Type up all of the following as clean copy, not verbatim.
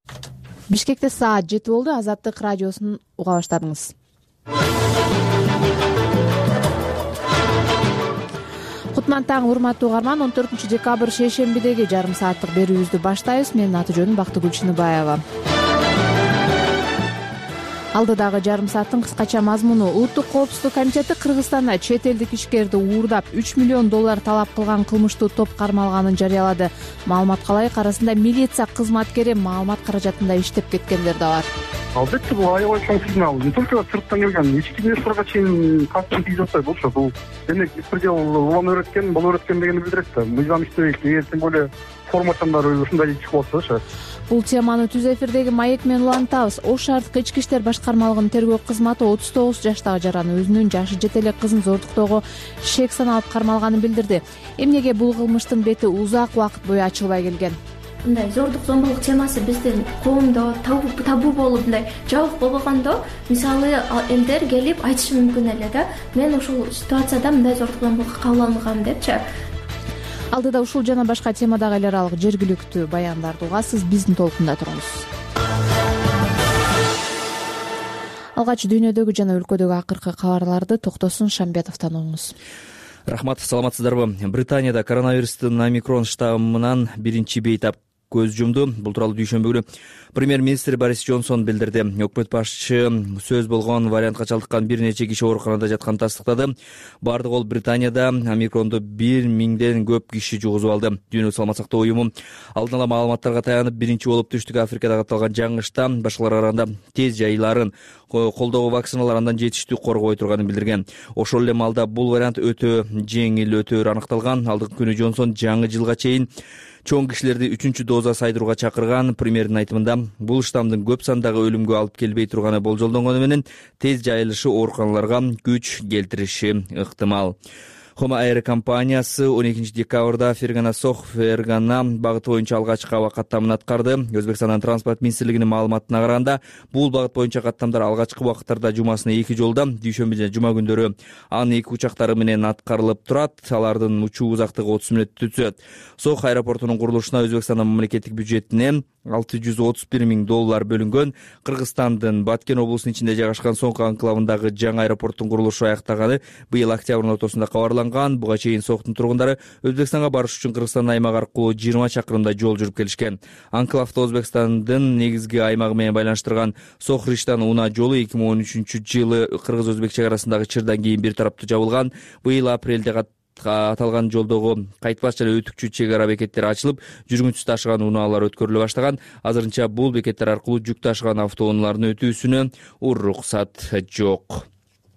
Бишкекте саат 7 болду. Азаттык радиосун уга баштадыңыз. Кутман таң, урматтуу угарман. 14 декабрь шейшембидеги жарым сааттык берүүбүздү баштайбыз. Менин аты жөнүм Бактыгүл Чыныбаева. Алдыдагы жарым сааттын кыскача мазмуну: Улуттук коопсуздук комитети Кыргызстанда чет элдик ишкерди уурдап $3 миллион талап кылган кылмыштуу топ кармалганын жарыялады. Маалыматка ылайык, арасында милиция кызматкери маалымат каражатында иштеп кеткендер да бар. Албетте, бул аябай чоң сигнал. Не только сырттан келген, ички инвесторго чейин таасирин тийгиз атпайт болчу. Бул демек беспредел улам өрөткөн, бул өрөткөн дегенди билдирет да. Мыйзам иштебейт, тем более формачандар ушундай чыгып атышат. Бул теманы түз эфирдеги маек менен улантабыз. Ош шаардык ички иштер башкармалыгынын тергөө кызматы 39 жаштагы жараны өзүнүн жашы жете элек кызын зордуктоого шек саналып кармалганын билдирди. Эмнеге бул кылмыштын бети узак убакыт бою ачылбай келген? Мындай зордук зомбулук темасы биздин коомдо табу болуп мындай жабык болбогондо, мисалы элдер келип айтышы мүмкүн эле да, мен ушул ситуацияда мындай зордук зомбулукка кабыл алынгам депчи. Алдыда ушул жана башка темадагы эл аралык жергиликтүү баяндарды угасыз, биздин толкунда туруңуз. Алгач дүйнөдөгү жана өлкөдөгү акыркы кабарларды Токтосун Шамбетовдон угуңуз. Рахмат, саламатсыздарбы? Британияда коронавирустун омикрон штаммынан биринчи бейтап көз жумду. Бул тууралуу дүйшөмбү күнү премьер-министр Борис Джонсон билдирди. Өкмөт башчы сөз болгон вариантка чалдыккан бир нече киши ооруканада жатканын тастыктады. Бардыгы ол Британияда омикронду 1000ден көп киши жугузуп алды. Дүйнөлүк саламат сактоо уюму алдын ала маалыматтарга таянып, биринчи болуп Түштүк Африкада катталган жаңы штамм башкалар арасында тез жайыларын, колдоо вакциналар андан жетиштүү коргобой турганын билдирген. Ошол эле маалда бул вариант өтө жеңил өтөөр аныкталган. Алдыңкы күнү Джонсон жаңы жылга чейин чоң кишилерди 3-чү доза сайдырууга чакырган. Премьердин айтымында, бул штаммдын көп сандагы өлүмгө алып келбей турганы болжолдонгону менен тез жайылышы ооруканаларга күч келтириши ыктымал. Homa Air компаниясы 12 декабрда Фергана багыты боюнча алгачкы аба каттамын аткарды. Өзбекстандын транспорт министрлигинин маалыматына караганда, бул багыт боюнча каттамдар алгачкы убакыттарда жумасына 2 жолда, дүйшөмбү жана жума күндөрү анын 2 учактары менен аткарылып турат. Алардын учуу узактыгы 30 мүнөттү түзөт. Сох аэропортунун курулушуна Өзбекстандын мамлекеттик бюджетинен $631 миң бөлүнгөн. Кыргызстандын Баткен облусунун ичинде жайгашкан Соңку анклавындагы жаңы аэропорттун курулушу аяктаганы быйыл октябрдын ортосунда кабарланган. Буга чейин Соктун тургундары Өзбекстанга барыш үчүн Кыргызстандын аймак аркылуу 20 чакырымдай жол жүрүп келишкен. Анклавды Өзбекстандын негизги аймагы менен байланыштырган Сох-Риштан унаа жолу 2013-жылы Кыргыз-Өзбек чек арасындагы чырдан кийин бир тараптуу жабылган. Быйыл апрелде аталган жолдогу кайтпаш жана өтүкчү чек ара бекеттери ачылып, жүргүнчү ташыган унаалар өткөрүлө баштаган. Азырынча бул бекеттер аркылуу жүк ташыган автоунаалардын өтүүсүнө уруксат жок.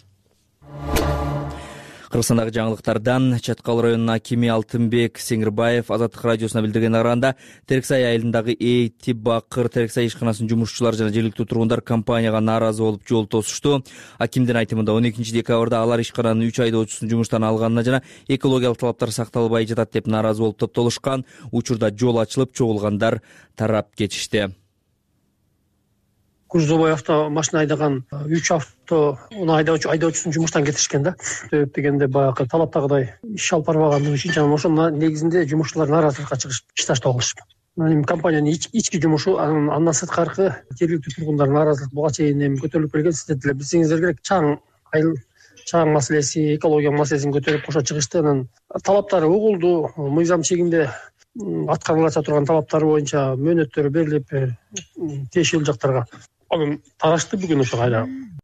Кыргызстандагы жаңылыктардан Чаткал районунун акими Алтынбек Сеңирбаев Азаттык радиосуна билдиргенине караганда, Терексай айылындагы Эйти Бакыр Терексай ишканасынын жумушчулары жана жергиликтүү тургундар компанияга нааразы болуп жол тосушту. Акимдин айтымында 12 декабрда алар ишкананын 3 айдоочусун жумуштан алганына жана экологиялык талаптар сакталбай жатат деп нааразы болуп топтолушкан. Учурда жол ачылып, чогулгандар тарап кетишти. Грузовой автомашина айдаган 3 айдоочусун жумуштан кетишкен да. Себеп дегенде баягы талаптагыдай иш алып барбагандыгы үчүн жана ошонун негизинде жумушчулар нааразылыкка чыгышып иш ташталышып. Компаниянын ички жумушу, андан сырткары жергиликтүү тургундар нааразылык буга чейин көтөрүлүп келген. Сиздер деле билсеңиздер керек, чаң маселеси, экология маселесин көтөрүп кошо чыгышты. Анан талаптары угулду, мыйзам чегинде аткарыла турган талаптар боюнча мөөнөттөр берилип, тиешелүү жактарга анын тарашты бүгүн ошо кайра.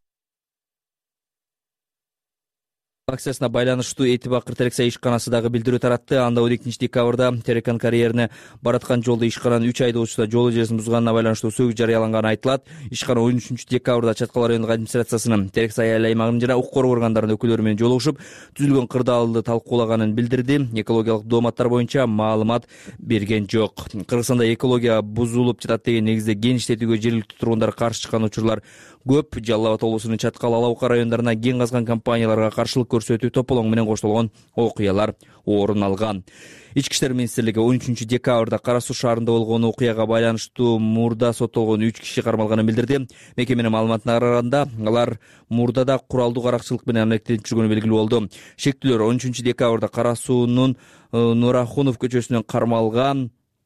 Акциясына байланыштуу Эйти Бакыр Терексай ишканасы дагы билдирүү таратты. Анда 12 декабрда Терекан карьерине бараткан жолдо ишкананын 3 айдоочусу жол эрежесин бузганына байланыштуу сөгүз жарыяланганы айтылат. Ишкана 13 декабрда Чаткал райондук администрациясынын Терексай айыл аймагынын жана укук коргоо органдарынын өкүлдөрү менен жолугушуп, түзүлгөн кырдаалды талкуулаганын билдирди. Экологиялык дооматтар боюнча маалымат берген жок. Кыргызстанда экология бузулуп жатат деген негизде кен иштетүүгө жергиликтүү тургундар каршы чыккан учурлар көп. Жалал Абад облусунун Чаткал, Алаука райондарына кен казган компанияларга каршылык көрсөтүү тополоң менен коштолгон окуялар орун алган. Ички иштер министрлиги 13 декабрда Кара Суу шаарында болгон окуяга байланыштуу мурда соттолгон 3 киши кармалганын билдирди. Мекеменин маалыматына караганда, алар мурдада куралдуу каракчылык менен алектенип жүргөнү белгилүү болду. Шектүүлөр 13 декабрда Кара Суунун Нурахунов көчөсүнөн кармалган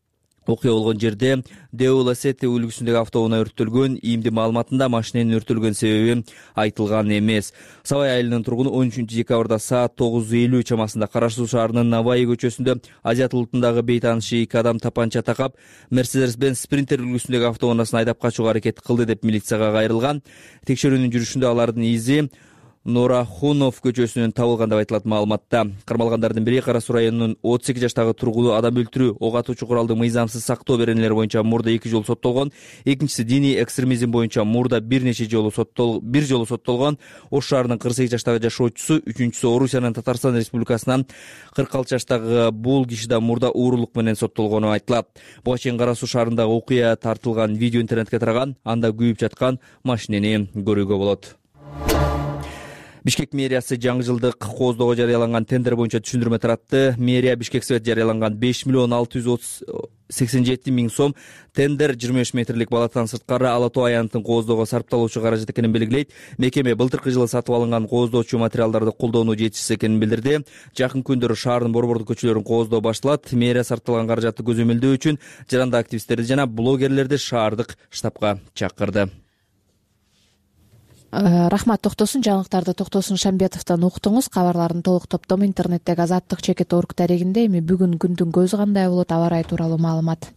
Окуя болгон жерде Деуласете үлгүсүндөгү автоунаа өрттөлгөн. ИИМдин маалыматында машиненин өрттөлгөн себеби айтылган эмес. Сабай айылынын тургуну 13 декабрда саат 9:50 чамасында Кара Суу шаарынын Наваи көчөсүндө Азият улутундагы бейтаанышы 2 адам тапанча такап Mercedes-Benz Sprinter үлгүсүндөгү автоунаасын айдап качууга аракет кылды деп милицияга кайрылган. Текшерүүнүн жүрүшүндө алардын изи Норахунов көчөсүнөн табылган деп айтылат маалыматта. Кармалгандардын бири Кара Суу районунун 38 жаштагы тургуну адам өлтүрүү, ок атуучу куралды мыйзамсыз сактоо беренелери боюнча мурда 2 жолу соттолгон. Экинчиси диний экстремизм боюнча мурда бир жолу соттолгон. Ош шаарынын 48 жаштагы жашоочусу, үчүнчүсү Орусиянын Татарстан Республикасынан 46 жаштагы бул киши да мурда уурулук менен соттолгону айтылат. Буга чейин Кара Суу шаарындагы окуя тартылган видео интернетке тараган, анда күйүп жаткан машинени көрүүгө болот. Бишкек мэриясы жаңы жылдык кооздоого жарыяланган тендер боюнча түшүндүрмө таратты. Мэрия Бишкек Совет жарыяланган 5 миллион 687 миң сом тендер 25 метрлик балаттан сырткары Ала Тоо аянтын кооздоого сарпталуучу каражат экенин белгилейт. Мекеме былтыркы жылы сатып алынган кооздоочу материалдарды колдонуу жетишсиз экенин билдирди. Жакын күндөрү шаардын борбордук көчөлөрүн кооздоо башталат. Мэрия сарпталган каражатты көзөмөлдөө үчүн жаранды активисттерди жана блогерлерди шаардык штабка чакырды. Рахмат, токтосун жаңылыктарды Токтосун Шамбетовдон уктуңуз. Кабарлардын толук топтому интернеттеги azattik.org дарегинде. Эми бүгүн күндүн көзү кандай болот, аба ырайы тууралуу маалымат.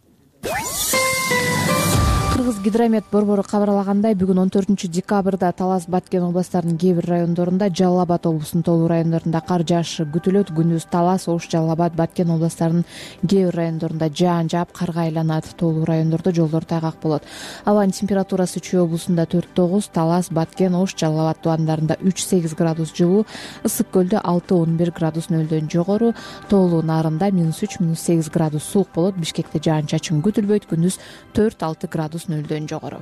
Кыргыз гидромет борбору кабарлагандай, бүгүн 14 декабрда Талас, Баткен областарынын кээ бир райондорунда, Жалал Абад облусунун толук райондорунда кар жаашы күтүлөт. Күндүз Талас, Ош, Жалал Абад, Баткен областарынын кээ бир райондорунда жаан жаап, карга айланат. Толук райондордо жолдор тайгак болот. Абанын температурасы Чүй облусунда 4-9, Талас, Баткен, Ош, Жалал Абад тубандарында 3-8 градус жылуу, Ысык көлдө 6-11 градус нөлдөн жогору, Тоолуу Нарында -3, -8 градус суук болот. Бишкекте жаан чачын күтүлбөйт. Күндүз 4-6 градус нөлдөн жогору.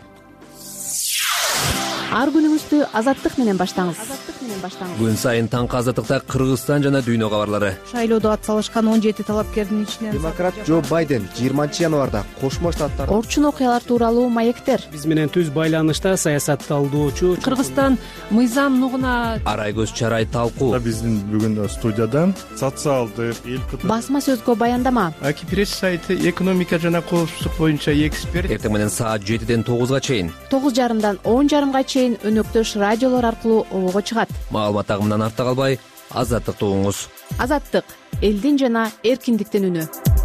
Ар күнүңүздү азаттык менен баштаңыз. Күн сайын таңкы азаттыкта Кыргызстан жана дүйнө кабарлары. Шайлоодо ат салышкан 17 талапкердин ичинен демократ Джо Байден 20 январда Кошмо Штаттарда орчун окуялар тууралуу маектер. Биз менен түз байланышта саясатталдоочу Кыргызстан мыйзам нугуна Арай көз чарай талкуу. Биздин бүгүн студияда социалдык басма сөзгө баяндама. Акипресс сайты экономика жана коопсуздук боюнча эксперт. Эртең менен саат 7-ден 9-га чейин, 9:30-дан 10:30-га чейин өнөктөш радиолор аркылуу обого чыгат. маалымат агымынан артта калбай, азаттыкты угуңуз. Азаттык — элдин жана эркиндиктин үнү.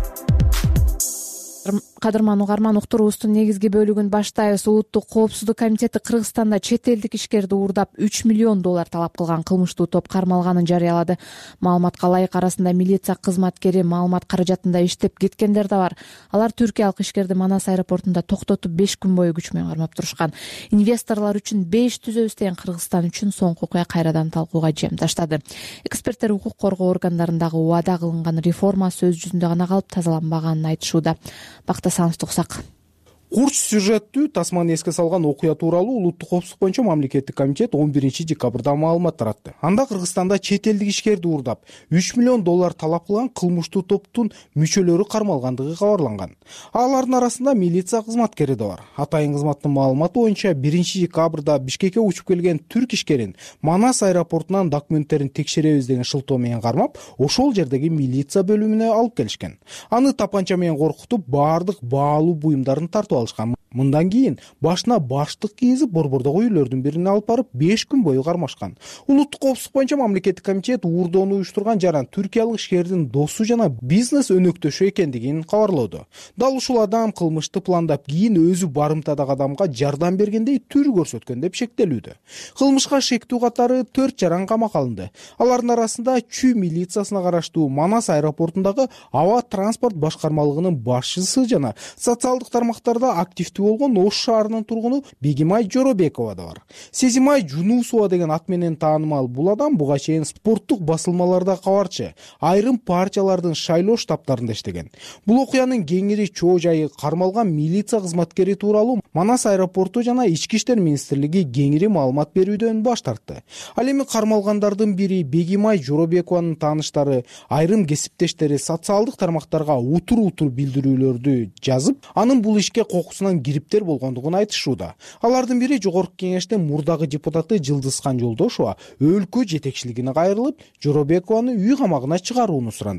Кадырман угарман, уктуруубуздун негизги бөлүгүн баштайбыз. Улуттук коопсуздук комитети Кыргызстанда чет элдик ишкерди уурдап $3 миллион талап кылган кылмыштуу топ кармалганын жарыялады. Маалыматка ылайык, арасында милиция кызматкери, маалымат каражатында иштеп кеткендер да бар. Алар түркиялык ишкерди Манас аэропортунда токтотуп 5 күн бою күч менен кармап турушкан. Инвесторлор үчүн беш түзөбүз деген Кыргызстан үчүн соңку окуя кайрадан талкууга жем таштады. Эксперттер укук коргоо органдарындагы убада кылынган реформа сөз жүзүндө гана калып тазаланбаганын айтышууда. Бактасановду уксак. Курч сюжеттүү тасманы эске салган окуя тууралуу улуттук коопсуздук боюнча мамлекеттик комитет 11 декабрда маалымат таратты. Анда Кыргызстанда чет элдик ишкерди уурдап $3 миллион талап кылган кылмыштуу топтун мүчөлөрү кармалгандыгы кабарланган. Алардын арасында милиция кызматкери да бар. Атайын кызматтын маалыматы боюнча 1 декабрда Бишкекке учуп келген түрк ишкерин Манас аэропортунан документтерин текшеребиз деген шылтоо менен кармап, ошол жердеги милиция бөлүмүнө алып келишкен. Аны тапанча менен коркутуп, баардык баалуу буюмдарын тартып алышкан. Мындан кийин башына баштык кийизип, борбордогу үйлөрдүн бирине алып барып 5 күн бою кармашкан. Улуттук коопсуздук боюнча мамлекеттик комитет уурдоону уюштурган жаран түркиялык ишкердин досу жана бизнес өнөктөшү экендигин кабарлоодо. Дал ушул адам кылмышты пландап, кийин өзү барымтадагы адамга жардам бергендей түр көрсөткөн деп шектелүүдө. Кылмышка шектүү катары 4 жаран камакка алынды. Алардын арасында Чүй милициясына караштуу Манас аэропортундагы аба транспорт башкармалыгынын башчысы жана социалдык тармактарда активдүү болгон Ош шаарынын тургуну Бегимай Жоробекова да бар. Сезимай Жунусова деген ат менен таанымал бул адам буга чейин спорттук басылмаларда кабарчы, айрым партиялардын шайлоо штабтарында иштеген. Бул окуянын кеңири чоо жайы кармалган милиция кызматкери тууралуу Манас аэропорту жана Ички иштер министрлиги кеңири маалымат берүүдөн баш тартты. Ал эми кармалгандардын бири Бегимай Жоробекованын тааныштары, айрым кесиптештери социалдык тармактарга утур билдирүүлөрдү жазып, анын бул ишке кокусунан кириптер болгондугун айтышууда. Алардын бири Жогорку кеңештин мурдагы депутаты Жылдызхан Жолдошова өлкө жетекчилигине кайрылып, Жоробекованы үй камагына чыгарууну суранды.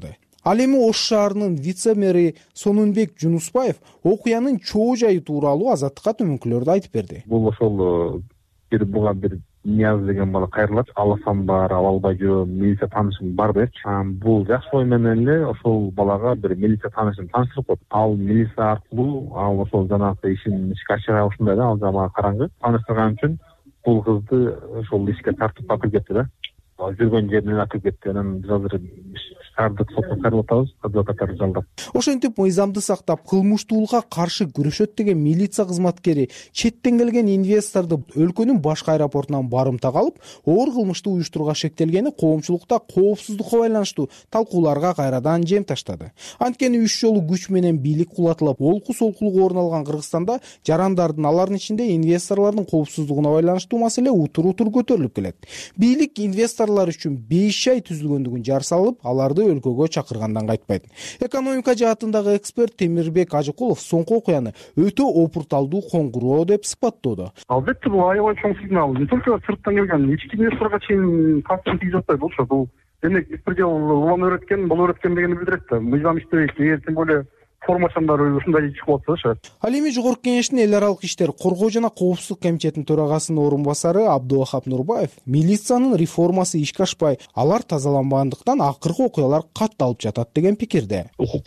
Ал эми Ош шаарынын вице-мэри Сонунбек Жунусбаев окуянын чоо жайы тууралуу Азаттыкка төмөнкүлөрдү айтып берди. Бул ошол буга бир Нияз деген бала кайрылат, аласам бар, ала албай жүрөм, милиция таанышым бар депчи. Бул жаш ой менен эле ошол балага бир милиция таанышын тааныштырып коет. Ал милиция аркылуу ал ошол жанагы ишин ишке ашыра ушундай да, ал жамаа караңгы. Тааныштырган үчүн бул кызды ошол ишке тартып алып кетти да. Жүргөн жеринен алып кетти. Анан биз азыр шаардык сотко кайрылып атабыз, адвокаттарды жалдап. Ошентип мыйзамды сактап, кылмыштуулукка каршы күрөшөт деген милиция кызматкери четтен келген инвесторду өлкөнүн башкы аэропортунан барымтага алып, оор кылмышты уюштурууга шектелгени коомчулукта коопсуздукка байланыштуу талкууларга кайрадан жем таштады. Анткени 3 жолу күч менен бийлик кулатылып, олку солкулук орун алган Кыргызстанда жарандардын, алардын ичинде инвесторлордун коопсуздугуна байланыштуу маселе утур-утур көтөрүлүп келет. Бийлик инвесторлор үчүн 5 ай түзүлгөндүгүн жар салып, аларды өлкөгө чакыргандан кайтпайт. Экономика жаатындагы эксперт Темирбек Ажыкулов соңку окуяны өтө опурталдуу коңгуроо деп сыпаттоодо. Албетте бул аябай чоң сигнал. Не только сырттан келген, ички инвесторго чейин катты тийип жатпайт болчу. Бул демек беспредел улам өрөткөн, бул өрөткөн дегенди билдирет да. Мыйзам иштебейт, тем более формачандар ушундай чыгып атса. Ал эми Жогорку Кеңештин эл аралык иштер, коргоо жана коопсуздук комитетинин төрагасынын орун басары Абдувахап Нурбаев милициянын реформасы ишке ашпай, алар тазаланбагандыктан акыркы окуялар катталып жатат деген пикирде. Укук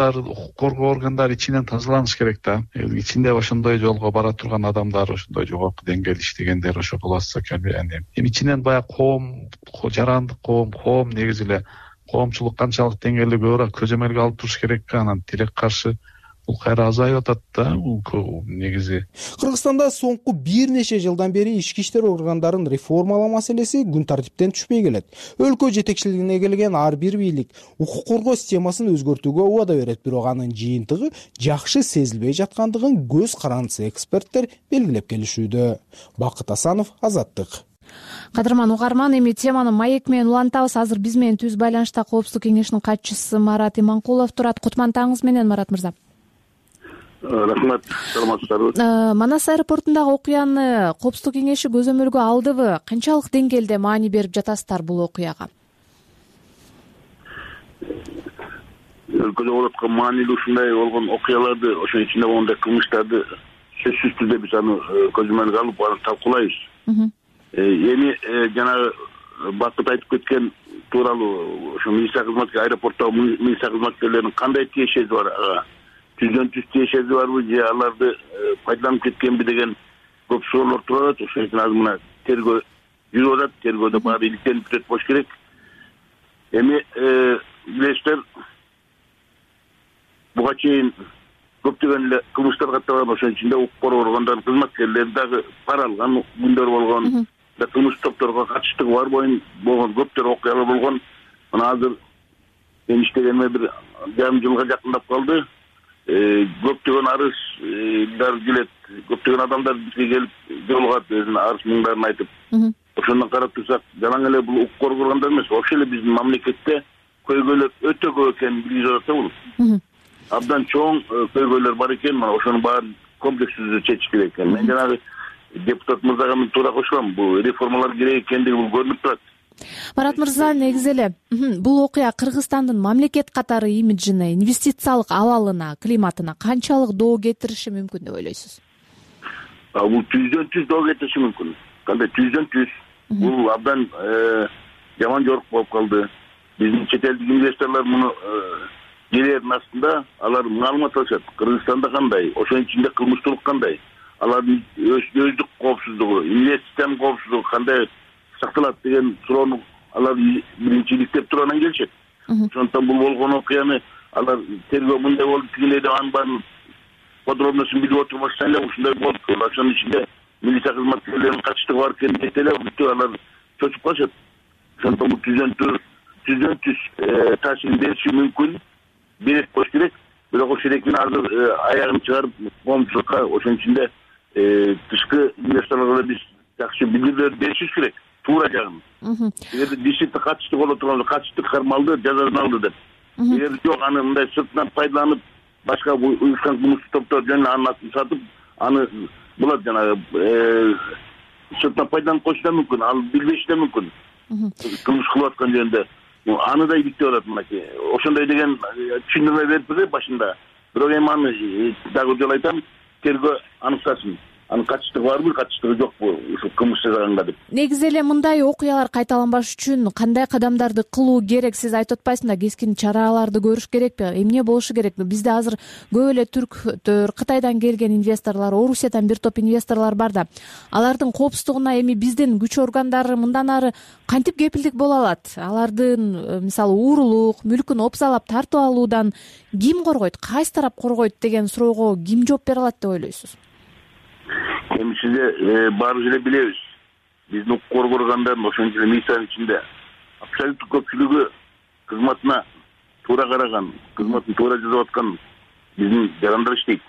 коргоо органдары ичинен тазаланыш керек да. Ичинде ошондой жолго бара турган адамдар, ошондой жогорку деңгээлде иштегендер ошо болса эми ичинен баягы коом, жарандык коом негизи эле коомчулук канчалык деңгээлде көбүрөөк көзөмөлгө алып туруш керек, анан тилекке каршы бул кайра азайып атат да, бул негизи. Кыргызстанда соңку бир нече жылдан бери ички иштер органдарын реформалоо маселеси күн тартиптен түшпөй келет. Өлкө жетекчилигине келген ар бир бийлик укук коргоо системасын өзгөртүүгө убада берет, бирок анын жыйынтыгы жакшы сезилбей жаткандыгын көз карандысы эксперттер белгилеп келишүүдө. Бакыт Асанов, Азаттык. Кадырман угарман, эми теманы маек менен улантабыз. Азыр биз менен түз байланышта Коопсуздук кеңешинин катчысы Марат Иманкулов турат. Кутман таңыңыз менен, Марат мырза. Рахмат, саламатсыздарбы. Манас аэропортундагы окуяны Коопсуздук кеңеши көзөмөлгө алдыбы? Канчалык деңгээлде маани берип жатасыздар бул окуяга? Өлкөдө болуп аткан маанилүү ушундай болгон окуяларды, ошонун ичинде болгондой кылмыштарды сөзсүз түрдө биз аны көзөмөлгө алып, аны талкуулайбыз. Эми жанагы Бакыт айтып кеткен тууралуу ошо милиция кызматкерлери, аэропорттогу милиция кызматкерлеринин кандай тиешеси бар, түздөн түз тиешеси барбы же аларды пайдаланып кеткенби деген көп суроолор турат. Ошон үчүн азыр мына тергөө жүрүп атат, тергөөдө баары иликтенип бүтөт болуш керек. Эми билесиздер, буга чейин көптөгөн эле кылмыштар катталган, ошонун ичинде укук коргоо органдарынын кызматкерлери дагы пара алган күндөр болгон, кылмыш топторго катыштыгы бар болгон көптөр окуялар болгон. Мына азыр мен иштегениме бир жарым жылга жакындап калды. Көптөгөн арыздар келет, көптөгөн адамдар бизге келип жолугат, өзүнүн арыз муңдарын айтып. Ошондон карап турсак, жалаң эле бул укук коргоо органдары эмес, вообще эле биздин мамлекетте көйгөйлөр өтө көп экенин билгизип атат бул. Абдан чоң көйгөйлөр бар экен, мына ошонун баарын комплекс түрдө чечиш керек экен. Мен жанагы депутат мырзага мен туура кошулам, бул реформалар керек экендиги бул көрүнүп турат. Марат мырза, негизи эле бул окуя Кыргызстандын мамлекет катары имиджине, инвестициялык абалына, климатына канчалык доо кетириши мүмкүн деп ойлойсуз? Бул түздөн түз доо кетириши мүмкүн. Кандай түздөн түз? Бул абдан жаман жорук болуп калды. Биздин чет элдик инвесторлор муну жердин астында алар маалымат алышат. Кыргызстанда кандай, ошонун ичинде кылмыштуулук кандай, алардын өздүк коопсуздугу, инвестициянын коопсуздугу кандай сакталат деген суроону алар биринчи иликтеп туруп анан келишет. Ошондуктан бул болгон окуяны алар тергөө мындай болду, тигиндей деп анын баарын подробностун билип отурбаштан эле ушундай болду. Ошонун ичинде милиция кызматкерлеринин катыштыгы бар экенин десе эле бүтүп алар чочуп калышат. Ошондуктан бул түздөн түз таасирин бериши мүмкүн, берет болуш керек. Бирок ошол эркин азыр аягын чыгарып коомчулукка, ошонун ичинде тышкы инвесторлорго биз жакшы билдирүүлөр беришибиз керек. Туура жагын. Эгер действительно катыштык боло турган, катыштык кармалды, жазасын алды деп. Эгер жок, аны мындай сыртынан пайдаланып, башка уюшкан кылмыштык топтор жөнүнөн анын атын сатып, аны булат жанагы сыртынан пайдаланып коюшу да мүмкүн, ал билбеши да мүмкүн. Кылмыш кылып аткан жөнүндө. аны да иликтеп алат мынакей. Ошондой деген түшүндүрмө бериппиз башында. Бирок эми аны дагы жолу айтам, тергөө аныктасын. Анын катыштыгы барбы, катыштыгы жокпу ушул кылмыш жасаганга деп. Негизи эле мындай окуялар кайталанбаш үчүн кандай кадамдарды кылуу керек? Сиз айтып атпайсызбы, кескин чараларды көрүш керекпи? Эмне болушу керек? Бизде азыр көп эле түрктөр, Кытайдан келген инвесторлор, Орусиядан бир топ инвесторлор бар да. Алардын коопсуздугуна эми биздин күч органдары мындан ары кантип кепилдик боло алат? Алардын мисалы уурулук, мүлкүн опсалап тартып алуудан ким коргойт? Кайсы тарап коргойт деген суроого ким жооп бере алат деп ойлойсуз? Эми сизде баарыбыз эле билебиз. Биздин укук коргоогандардын ошончо эле милициянын ичинде абсолюттүк көпчүлүгү кызматына туура караган, кызматын туура жасап аткан биздин жарандар иштейт.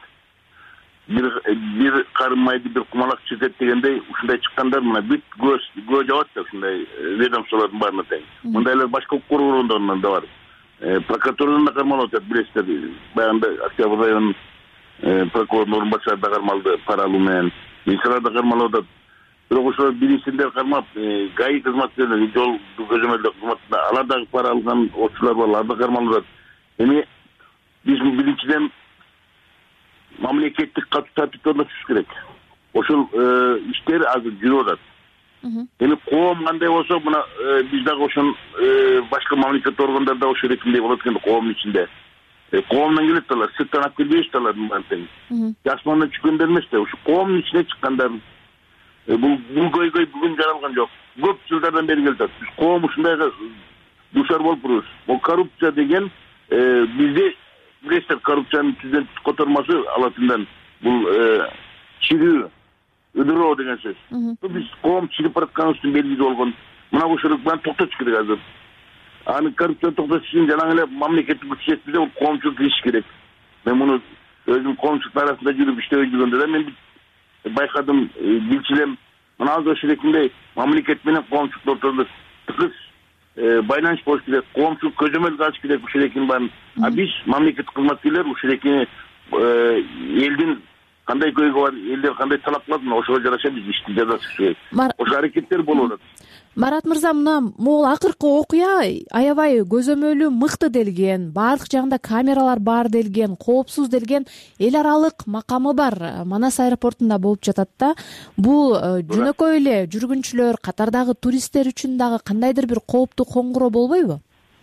Бир карын майды бир кумалак чиртет дегендей ушундай чыккандар мына бүт көө жабат да ушундай ведомстволордун баарына тең. Мындайлар башка укук коргоогондарынан да бар. Прокуратурадан да кармалып атат, билесиздер. Баягында Октябрь районунун прокурордун орун башчысы да кармалды пара алуу менен. Милициялар да кармалып атат. Бирок ошол биринчиден кармап, ГАИ кызматкерлери, жол көзөмөлдөө кызматында алар дагы пара алган отчулар бар, алар да кармалып атат. Эми биз биринчиден мамлекеттик катуу тартиптерди түзүш керек. Ошол иштер азыр жүрүп атат. Эми коом кандай болсо, мына биз дагы ошон башка мамлекет органдарда ошо эркиндей болот экен коомдун ичинде. Коомдон келет алар, сырттан алып келбейбиз алардын баарын тең. Асмандан түшкөндөр эмес да, ушу коомдун ичине чыккандар. Бул көйгөй бүгүн жаралган жок. Көп жылдардан бери келип атат. Биз коом ушундайга дуушар болуп турбуз. Бул коррупция деген бизде билесиздер, коррупциянын түздөн котормосу алатындан бул чирүү, ыдыроо деген сөз. Биз коом чирип баратканыбыздын белгиси болгон. Мына ушул баарын токтотуш керек азыр. Аны коррупцияны токтотуш үчүн жана эле мамлекеттик күч жетпесе, бул коомчулук киришиш керек. Мен муну өзүм коомчулуктун арасында жүрүп иштеп жүргөндө да мен байкадым, билчилем. Мына азыр ошол экиндей мамлекет менен коомчулуктун ортосунда тыгыз байланыш болуш керек. Коомчулук көзөмөл алыш керек ушул экинин баарын. А биз мамлекеттик кызматкерлер ушул экини элдин кандай көйгөй бар, элдер кандай талап кылат, ошого жараша биз ишти жасашыбыз керек. Ошол аракеттер болуп атат. Марат мырза, мына могул акыркы окуя аябай көзөмөлү мыкты делген, баардык жагында камералар бар делген, коопсуз делген, эл аралык макамы бар Манас аэропортунда болуп жатат да. Бул жөнөкөй эле жүргүнчүлөр, катардагы туристтер үчүн дагы кандайдыр бир кооптуу коңгуроо болбойбу?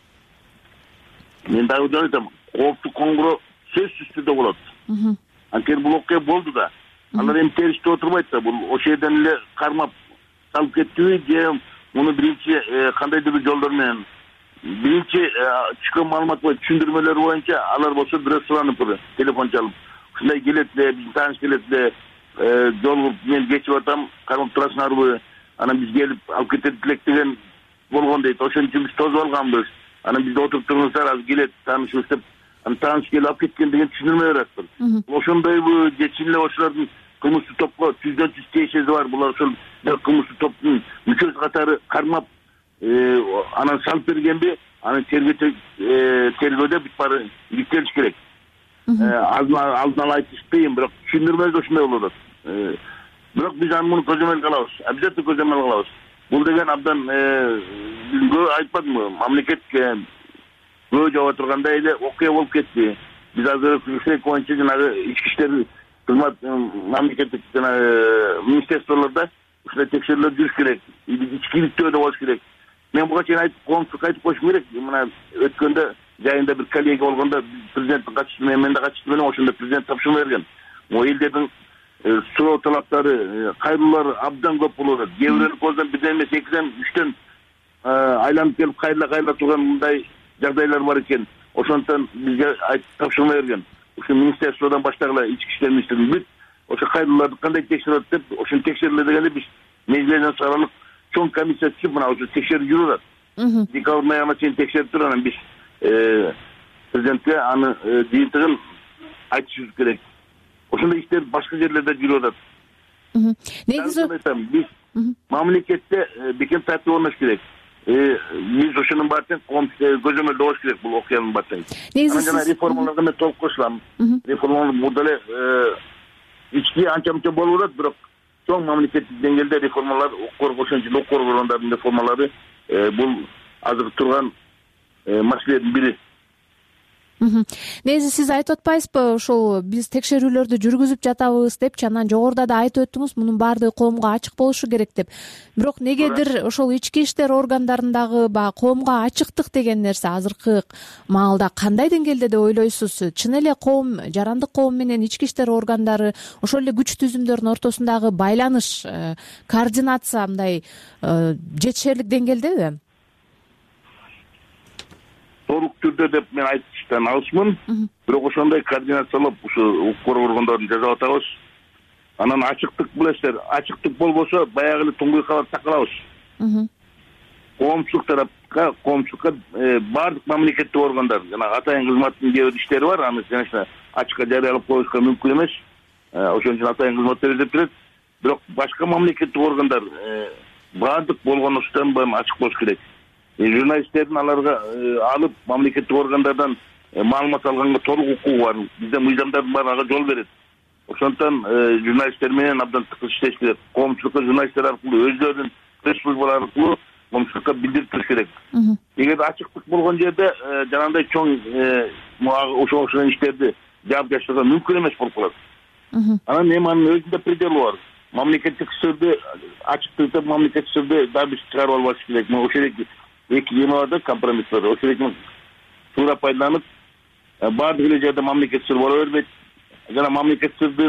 Мен дагы айтам, кооптуу коңгуроо сөзсүз түрдө болот. Анткени бул окуя болду да. Алар эми териштеп отурбайт да, бул ошол жерден эле кармап салып кеттиби же муну биринчи кандайдыр бир жолдор менен биринчи түшкөн маалымат боюнча, түшүндүрмөлөр боюнча алар болсо бирөө суранып телефон чалып, ушундай келет эле, биздин тааныш келет эле, жол мен кечип атам, кармап турасыңарбы, анан биз келип алып кетет элек деген болгон дейт. Ошон үчүн биз тосуп алганбыз. Анан бизде отуруп туруңуздар, азыр келет таанышыбыз деп, анан тааныш келип алып кеткен деген түшүндүрмө берет. Ошондойбу же чын эле ошолордун кылмыштуу топко түздөн түз тиешеси бар. Булар ошол кылмыштуу топтун мүчөсү катары кармап анан салып бергенби, анан тергөөдө бүт баары иликтелиш керек. Алдын ала айтыш кыйын, бирок түшүндүрмөдө ошондой болуп атат. Бирок биз муну көзөмөлгө алабыз, обязательно көзөмөлгө алабыз. Бул деген абдан айтпадымбы, мамлекетке көө жаба тургандай эле окуя болуп кетти. Биз азыр ушул боюнча жанагы ички иштер кызмат мамлекеттик министрликтерде ушундай текшерүүлөр жүрүш керек. Ичкиликтөө да болуш керек. Мен буга чейин айтып, коомчулукка айтып коюшум керек. Мына өткөндө жайында бир коллега болгондо президенттин катчысы менен мен да катчысы менен ошондо президент тапшырма берген. Могу элдердин суроо талаптары, кайрылуулары абдан көп болуп атат. Кээ бирөөнүн көзүнөн бирден эмес, экиден, үчтөн айланып келип кайрыла турган мындай жагдайлар бар экен. Ошондон бизге тапшырма берген. Ошо министрликтен баштагыла, ички иштер министрлиги бүт ошо кайрылууларды кандай текшерет деп, ошону текшериле дегенде биз мезгилден саралык чоң комиссия түзүп, мына ошо текшерип жүрүп атат. Декабрдын аягына чейин текшерип туруп, анан биз президентке аны жыйынтыгын айтышыбыз керек. Ошондой иштер башка жерлерде жүрүп атат. Негизи биз мамлекетте бекем тартип орнош керек. Биз ошонун баарын көзөмөлдө болуш керек бул окуянын баарын. Негизи жана реформаларга мен толук кошулам. Реформалар мурда эле ички анча-мынча болуп атат, бирок чоң мамлекеттик деңгээлде реформалар, ошончо укук органдардын реформалары бул азыр турган маселелердин бири. Негизи сиз айтып атпайсызбы, ошол биз текшерүүлөрдү жүргүзүп жатабыз депчи, анан жогоруда да айтып өттүңүз, мунун баардыгы коомго ачык болушу керек деп. Бирок негедир ошол ички иштер органдарындагы баягы коомго ачыктык деген нерсе азыркы маалда кандай деңгээлде деп ойлойсуз? Чын эле коом, жарандык коом менен ички иштер органдары, ошол эле күч түзүмдөрдүн ортосундагы байланыш, координация мындай жетишерлик деңгээлдеби? Толук түрдө деп мен айтыштан алысмын. Бирок ошондой координациялап ушу укук коргоо органдарын жасап атабыз. Анан ачыктык билесиздер, ачыктык болбосо баягы эле туңгуй кабар такалабыз. Коомчулукка баардык мамлекеттик органдар жана атайын кызматтын кээ бир иштери бар, аны конечно ачыкка жарыялап коюшка мүмкүн эмес. Ошон үчүн атайын кызмат берилип турат. Бирок башка мамлекеттик органдар баардык болгон ушудан баягы ачык болуш керек. Журналисттердин аларга алып мамлекеттик органдардан маалымат алганга толук укугу бар. Бизде мыйзамдардын баары ага жол берет. Ошондуктан журналисттер менен абдан тыкыз иштеш керек. Коомчулукка журналисттер аркылуу, өздөрүнүн пресс службалары аркылуу коомчулукка билдирип туруш керек. Эгер ачыктык болгон жерде жанагындай чоң ошол иштерди жаапкерчиликке мүмкүн эмес болуп калат. Анан эми анын өзүндө пределы бар. Мамлекеттик сырды ачыктык, мамлекеттик сырды да биз чыгарып албаш керек. Ошол эки эме бар да, компромисс бар. Ошол экини туура пайдаланып, баардык эле жерде мамлекеттик сыр боло бербейт. Жана мамлекеттик сырды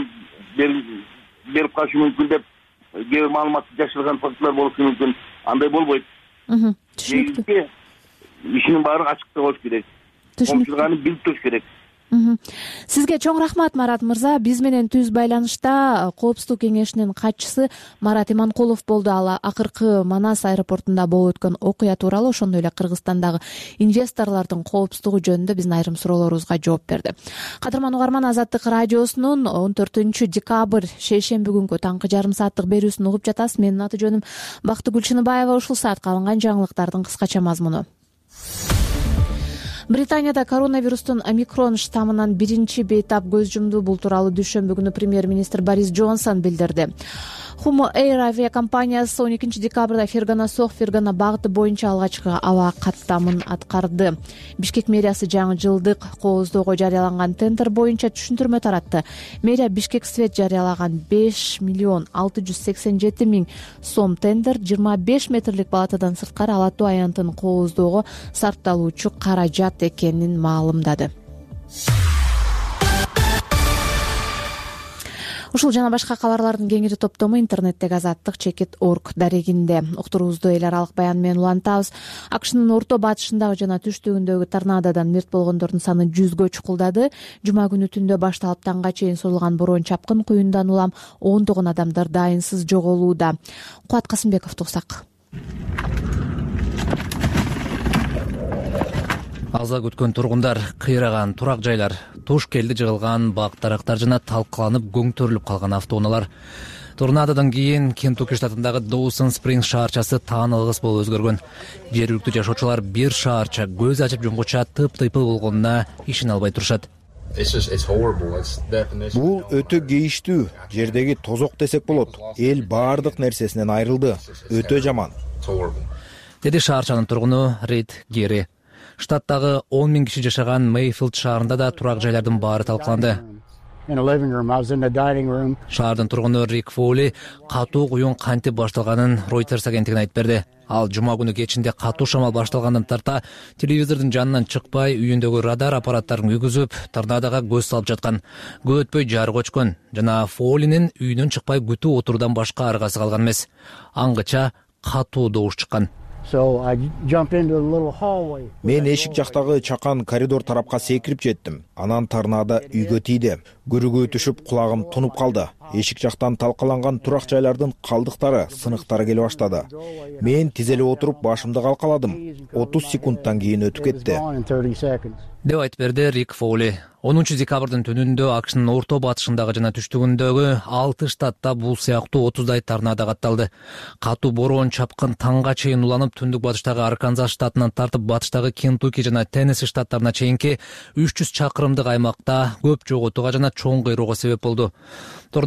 берип калышы мүмкүн деп кээ бир маалыматты жашырган фактылар болушу мүмкүн. Андай болбойт. Түшүнүктүү. Ишинин баары ачыкта болуш керек. Коомчулук аны билип туруш керек. Сизге чоң рахмат, Марат мырза. Биз менен түз байланышта Коопсуздук кеңешинин катчысы Марат Иманкулов болду. Ал акыркы Манас аэропортунда болуп өткөн окуя тууралуу, ошондой эле Кыргызстандагы инвесторлордун коопсуздугу жөнүндө биздин айрым суроолорубузга жооп берди. Кадырман угарман, Азаттык радиосунун 14 декабрь шейшемби күнгү таңкы жарым сааттык берүүсүн угуп жатасыз. Менин аты жөнүм Бактыгүл Чыныбаева. Ушул саатка алынган жаңылыктардын кыскача мазмуну. Британияда коронавирустун омикрон штаммынан биринчи бейтап көз жумду. Бул тууралуу дүйшөмбү күнү премьер-министр Борис Джонсон билдирди. Humo Air авиакомпаниясы 12 декабрда Фергана-Сох, Фергана багыты боюнча алгачкы аба каттамын аткарды. Бишкек мэриясы жаңы жылдык кооздоого жарыяланган тендер боюнча түшүндүрмө таратты. Мэрия Бишкек Свет жарыялаган 5 миллион 687 миң сом тендер 25 метрлик балатадан сырткары Ала Тоо аянтын кооздоого сарпталуучу каражат экенин маалымдады. Ушул жана башка кабарлардын кеңири топтому интернеттеги azаттык.org дарегинде. Уктуруубузду эл аралык баян менен улантабыз. АКШнын орто батышындагы жана түштүгүндөгү торнадодан мерт болгондордун саны 100гө чукулдады. Жума күнү түндө башталып таңга чейин созулган бороон чапкын куюндан улам ондогон адамдар дайынсыз жоголууда. Кубат Касымбеков туксак. Аза күткөн тургундар, кыйраган турак жайлар, туш келди жыгылган бак-дарактар жана талкаланып көңтөрүлүп калган автоунаалар. Торнадодан кийин Кентукки штатындагы Доусон Спрингс шаарчасы таанылгыс болуп өзгөргөн. Жергиликтүү жашоочулар бир шаарча көз ачып жумгуча тып-тыйпыл болгонуна ишине албай турушат. Бул өтө кейиштүү, жердеги тозок десек болот. Эл баардык нерсесинен айрылды. Өтө жаман. Деди шаарчанын тургуну Рид Гери. Штаттагы 10 миң киши жашаган Мейфилд шаарында да турак жайлардын баары талкаланды. Шаардын тургуну Рик Фоли катуу куюн кантип башталганын Reuters агенттигине айтып берди. Ал жума күнү кечинде катуу шамал башталгандан тарта телевизордун жанынан чыкпай үйүндөгү радар аппараттарын күйгүзүп торнадога көз салып жаткан. Көп өтпөй жарык өчкөн жана Фолинин үйүнөн чыкпай күтүп отуруудан башка аргасы калган эмес. Аңгыча катуу добуш чыккан. Мен эшик жактагы чакан коридор тарапка секирип жеттим. Анан торнадо үйгө тийди. Көрүгө түшүп кулагым тунуп калды. Эшик жактан талкаланган турак жайлардын калдыктары, сыныктары келе баштады. Мен тизелеп отуруп башымды калкаладым. 30 секундтан кийин өтүп кетти. деп айтып берди Рик Фоли. 10 декабрдын түнүндө АКШнын орто батышындагы жана түштүгүндөгү 6 штатта бул сыяктуу 30дай торнадо катталды. Катуу бороон чапкын таңга чейин уланып, түндүк батыштагы Арканзас штатынан тартып батыштагы Кентукки жана Теннесси штаттарына чейинки 300 чакырымдык аймакта көп жоготууга жана чоң кыйроого себеп болду. Торнадо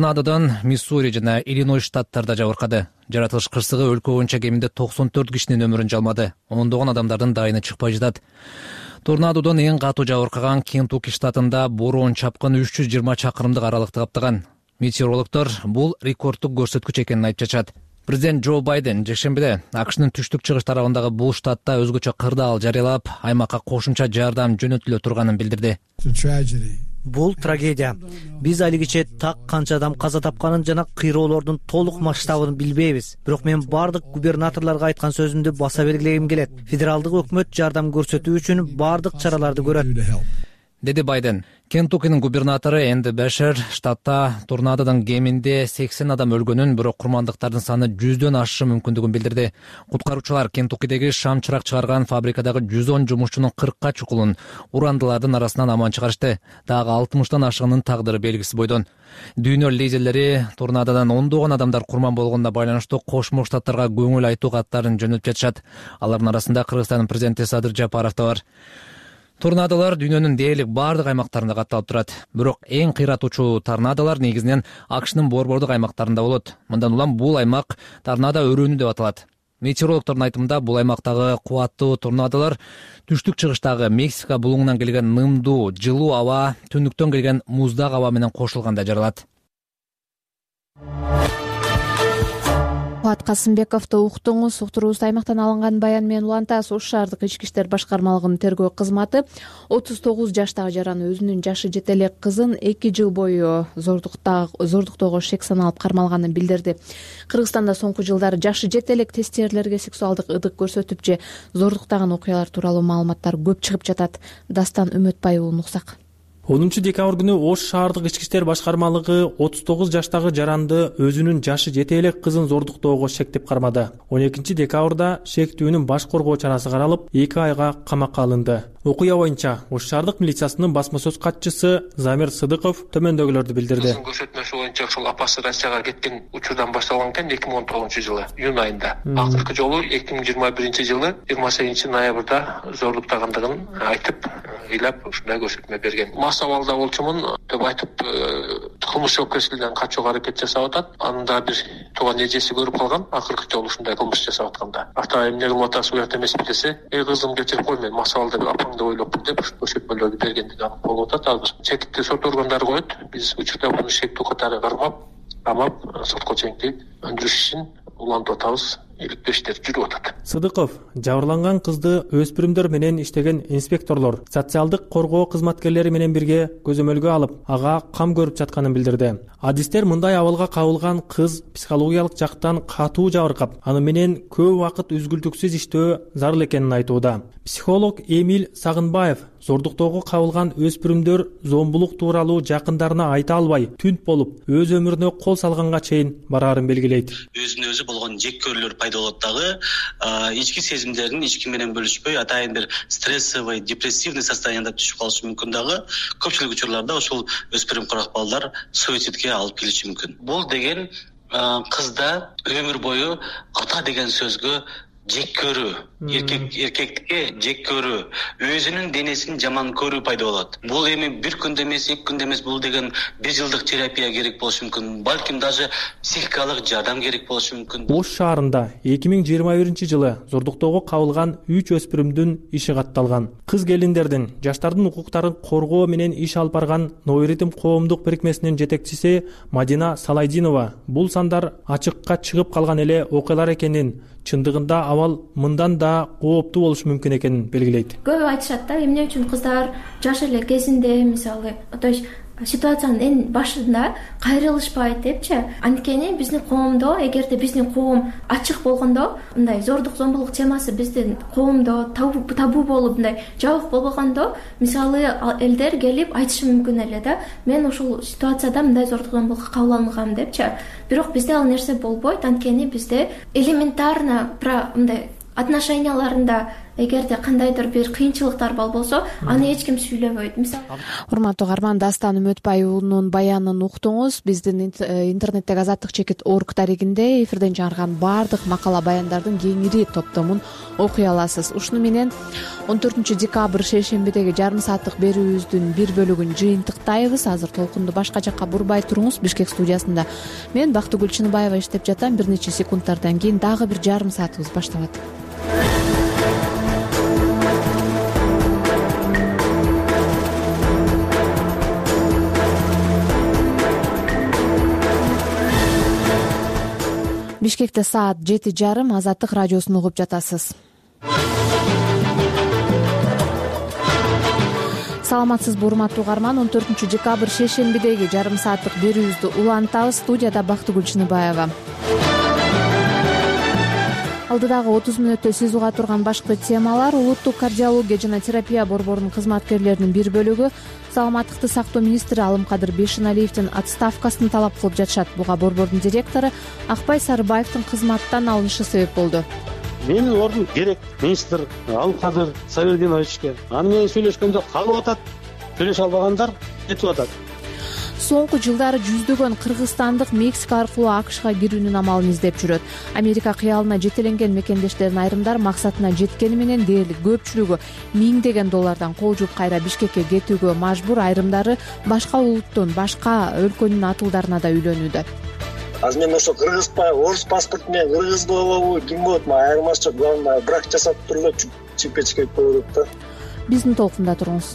Торнадодон Миссури жана Иллинойс штаттарда жабыркады. Жаратылыш кырсыгы өлкө боюнча кеминде 94 кишинин өмүрүн жалмады. Ондогон адамдардын дайыны чыкпай жатат. Торнадодон эң катуу жабыркаган Кентукки штатында бороон чапкын 320 чакырымдык аралыкты каптаган. Метеорологдор бул рекордтук көрсөткүч экенин айтып жатышат. Президент Джо Байден жекшембиде АКШнын түштүк-чыгыш тарабындагы бул штатта өзгөчө кырдаал жарыялап, аймакка кошумча жардам жөнөтүлө турганын билдирди. Бул трагедия. Биз алигиче так канча адам каза тапканын жана кыйроолордун толук масштабын билбейбиз. Бирок мен бардык губернаторлорго айткан сөзүмдү баса белгилегим келет. Федералдык өкмөт жардам көрсөтүү үчүн бардык чараларды көрөт, деди Байден. Кентуккинин губернатору Энди Бешер штатта торнадодон кеминде 80 адам өлгөнүн, бирок курмандыктардын саны 100дөн ашышы мүмкүндүгүн билдирди. Куткаруучулар Кентуккидеги шам чырак чыгарган фабрикадагы 110 жумушчунун 40ка чукулун урандылардын арасынан аман чыгарышты. Дагы 60тан ашыгынын тагдыры белгисиз бойдон. Дүйнө лидерлери торнадодан ондогон адамдар курман болгонуна байланыштуу Кошмо Штаттарга көңүл айтуу каттарын жөнөтүп жатышат. Алардын арасында Кыргызстандын президенти Садыр Жапаров да бар. Торнадолар дүйнөнүн дээрлик бардык аймактарында катталып турат. Бирок эң кыйратуучу торнадолар негизинен АКШнын борбордук аймактарында болот. Мындан улам бул аймак торнадо өрөөнү деп аталат. Метеорологдордун айтымында бул аймактагы кубаттуу торнадолар түштүк-чыгыштагы Мексика булуңунан келген нымдуу, жылуу аба, түндүктөн келген муздак аба менен кошулганда жаралат. Кубат Касымбековду уктуңуз. Уктуруубузда аймактан алынган баян менен улантабыз. Ош шаардык ички иштер башкармалыгынын тергөө кызматы 39 жаштагы жараны өзүнүн жашы жете элек кызын 2 жыл бою зордуктоого шек саналып кармалганын билдирди. Кыргызстанда соңку жылдары жашы жете элек тестирлерге сексуалдык ыдык көрсөтүп же зордуктаган окуялар тууралуу маалыматтар көп чыгып жатат. Дастан Үмөтбай уулу Нуксак. 10 декабрь күнү Ош шаардык ички иштер башкармалыгы 39 жаштагы жаранды өзүнүн жашы жете элек кызын зордуктоого шектеп кармады. 12 декабрда шектүүнүн баш коргоо чарасы каралып, 2 айга камакка алынды. Окуя боюнча Ош шаардык милициясынын басма сөз катчысы Замир Сыдыков төмөндөгүлөрдү билдирди. Кыздын көрсөтмөсү боюнча ушул апасы Россияга кеткен учурдан башталган экен 2019-жылы июнь айында. Акыркы жолу 2021-жылы 28-ноябрда зордуктагандыгын айтып, ыйлап ушундай көрсөтмө берген. Мас абалда болчумун деп айтып, кылмыш жоопкерчилигинен качууга аракет жасап атат. Анда бир тууган эжеси көрүп калган, акыркы жолу ушундай кылмыш жасап атканда. Ата эмне кылып атасыз, уят эмеспи десе, кызым кечирип кой, мен мас абалда апаңды ойлоп деп көрсөтмөлөрдү бергендиги анык болуп атат. Азыр чектикти сот органдары коет. Биз учурда муну шектүү катары камап сотко чейинки өндүрүш ишин улантып атабыз. Иликтөө иштери жүрүп атат. Сыдыков жабырланган кызды өспүрүмдөр менен иштеген инспекторлор, социалдык коргоо кызматкерлери менен бирге көзөмөлгө алып, ага кам көрүп жатканын билдирди. Адистер мындай абалга кабылган кыз психологиялык жактан катуу жабыркап, аны менен көп убакыт үзгүлтүксүз иштөө зарыл экенин айтууда. Психолог Эмиль Сагынбаев зордуктоого кабылган өспүрүмдөр зомбулук тууралуу жакындарына айта албай, түнт болуп, өз өмүрүнө кол салганга чейин бараарын белгилейт. Өзүнө өзү болгон жек көрүүлөр пайда болот дагы, ички сезимдерин ички менен бөлүшпөй, атайын бир стрессовый, депрессивный состоянияда түшүп калышы мүмкүн дагы. Көпчүлүк учурларда ушул өспүрүм курак балдар суицидке алып келиши мүмкүн. Бул деген кызда өмүр бою ата деген сөзгө жек көрүү, эркектикке жек көрүү, өзүнүн денесин жаман көрүү пайда болот. Бул эми бир күндө эмес, 2 күндө эмес, бул деген 1 жылдык терапия керек болушу мүмкүн. Балким даже психикалык жардам керек болушу мүмкүн. Ош шаарында 2021-жылы зордуктоого кабылган 3 өспүрүмдүн иши катталган. Кыз келиндердин, жаштардын укуктарын коргоо менен иш алып барган Нооритм коомдук бирикмесинин жетекчиси Мадина Салайдинова бул сандар ачыкка чыгып калган эле окуялар экенин, чындыгында абал мындан да кооптуу болушу мүмкүн экенин белгилейт. Көп айтышат да, эмне үчүн кыздар жаш эле кезинде, мисалы, то есть ситуациянын эң башында кайрылышпайт депчи. Анткени биздин коомдо, эгерде биздин коом ачык болгондо, мындай зордук зомбулук темасы биздин коомдо табу болуп, мындай жабык болбогондо, мисалы элдер келип айтышы мүмкүн эле да, мен ушул ситуацияда мындай зордук зомбулукка кабыл алынгам депчи. Бирок бизде ал нерсе болбойт, анткени бизде элементарно мындай отношенияларында эгерде кандайдыр бир кыйынчылыктар болбосо, аны эч ким сүйлөбөйт. Мисалы, урматтуу угарман, Дастан Үмөтбаеванын баянын уктуңуз. Биздин интернеттеги Азаттык чекит org дарегинде эфирден чыгарган баардык макала баяндардын кеңири топтомун окуй аласыз. Ушуну менен 14 декабрь шейшембидеги жарым сааттык берүүбүздүн бир бөлүгүн жыйынтыктайбыз. Азыр толкунду башка жакка бурбай туруңуз. Бишкек студиясында мен Бактыгүл Чыныбаева иштеп жатам. Бир нече секундтардан кийин дагы бир жарым саатыбыз башталат. Бишкекте саат 7:30. Азаттык радиосун угуп жатасыз. Саламатсызбы урматтуу угарман, 14 декабрь шейшембидеги жарым сааттык берүүбүздү улантабыз. Студияда Бактыгүл Чыныбаева. Алдыдагы 30 мүнөттө сиз уга турган башкы темалар: улуттук кардиология жана терапия борборунун кызматкерлеринин бир бөлүгү саламаттыкты сактоо министри Алымкадыр Бейшеналиевдин отставкасын талап кылып жатышат. Буга борбордун директору Акбай Сарыбаевдин кызматтан алынышы себеп болду. Менин ордум керек. Министр Алымкадыр Сабердиновичке аны менен сүйлөшкөндө калып атат. Сүйлөшө албагандар кетип атат. Соңку жылдары жүздөгөн кыргызстандык Мексика аркылуу АКШга кирүүнүн амалын издеп жүрөт. Америка кыялына жетеленген мекендештердин айрымдар максатына жеткени менен дээрлик көпчүлүгү $1000 доллардан кол жууп кайра Бишкекке кетүүгө мажбур. Айрымдары башка улуттун, башка өлкөнүн атуулдарына да үйлөнүүдө. Азыр мен ошо кыргызбы, орус паспорт менен кыргыз болобу, ким болот, айырмачылык главное брак жасап туруп чипечке коюп да. Биздин толкунда туруңуз.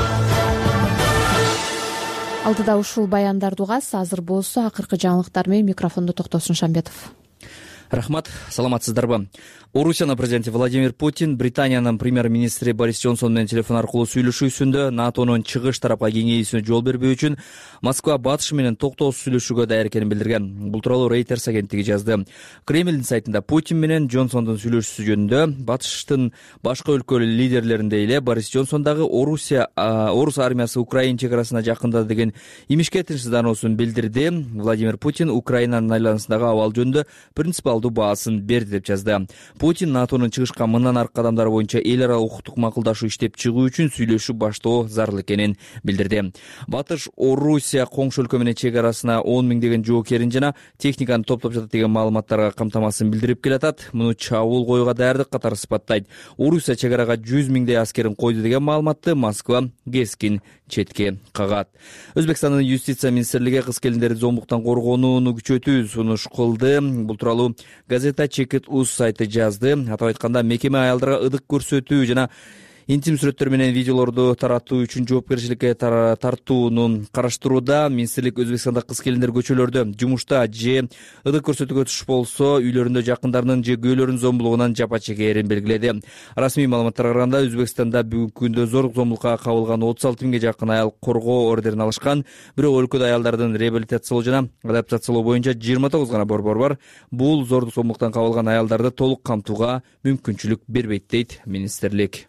Алдыда ушул баяндарды угасыз. Азыр болсо акыркы жаңылыктар менен микрофонду Токтосун Шамбетов. Рахмат, саламатсыздарбы. Орусиянын президенти Владимир Путин Британиянын премьер-министри Борис Джонсон менен телефон аркылуу сүйлөшүүсүндө НАТОнун чыгыш тарапка кеңейүүсүнө жол бербөө үчүн Москва батыш менен токтоосуз сүйлөшүүгө даяр экенин билдирген. Бул тууралуу Reuters агенттиги жазды. Кремлдин сайтында Путин менен Джонсондун сүйлөшүүсү жөнүндө батыштын башка өлкө лидерлериндей эле Борис Джонсон дагы орус армиясы Украина чек арасына жакында деген имишке тынчсыздануусун билдирди. Владимир Путин Украинанын айланасындагы абал жөнүндө принципиалдуу баасын берди деп жазды. Путин НАТОнун чыгышка мындан аркы кадамдары боюнча эл аралык укуктук макулдашуу иштеп чыгуу үчүн сүйлөшүү баштоо зарыл экенин билдирди. Батыш Орусия коңшу өлкө менен чек арасына 10 миңдеген жоокерин жана техниканы топтоп жатат деген маалыматтарга камтамасын билдирип келатат. Муну чабуул коюуга даярдык катары сыпаттайт. Орусия чек арага 100 миңдей аскерин койду деген маалыматты Москва кескин четке кагат. Өзбекстандын юстиция министрлиги кыз келиндерди зомбуктан коргонууну күчөтүү сунуш кылды. Бул тууралуу газета Чекит.uz сайты жазды. Атап айтканда, мекеме аялдарга ыдык көрсөтүү жана интим сүрөттөр менен видеолорду таратуу үчүн жоопкерчиликке тартууну караштырууда. Министрлик Өзбекстанда кыз келиндер көчөлөрдө, жумушта же ыдык көрсөтүүгө туш болсо үйлөрүндө жакындарынын же күйөөлөрүнүн зомбулугунан жапа чекээрин белгиледи. Расмий маалыматтарга караганда, Өзбекстанда бүгүнкү күндө зорлук зомбулукка кабылган 36 миңге жакын аял коргоо ордерин алышкан. Бирок өлкөдө аялдардын реабилитациялоо жана адаптациялоо боюнча 29 гана борбор бар. Бул зорлук зомбулуктан кабылган аялдарды толук камтууга мүмкүнчүлүк бербейт, дейт министрлик.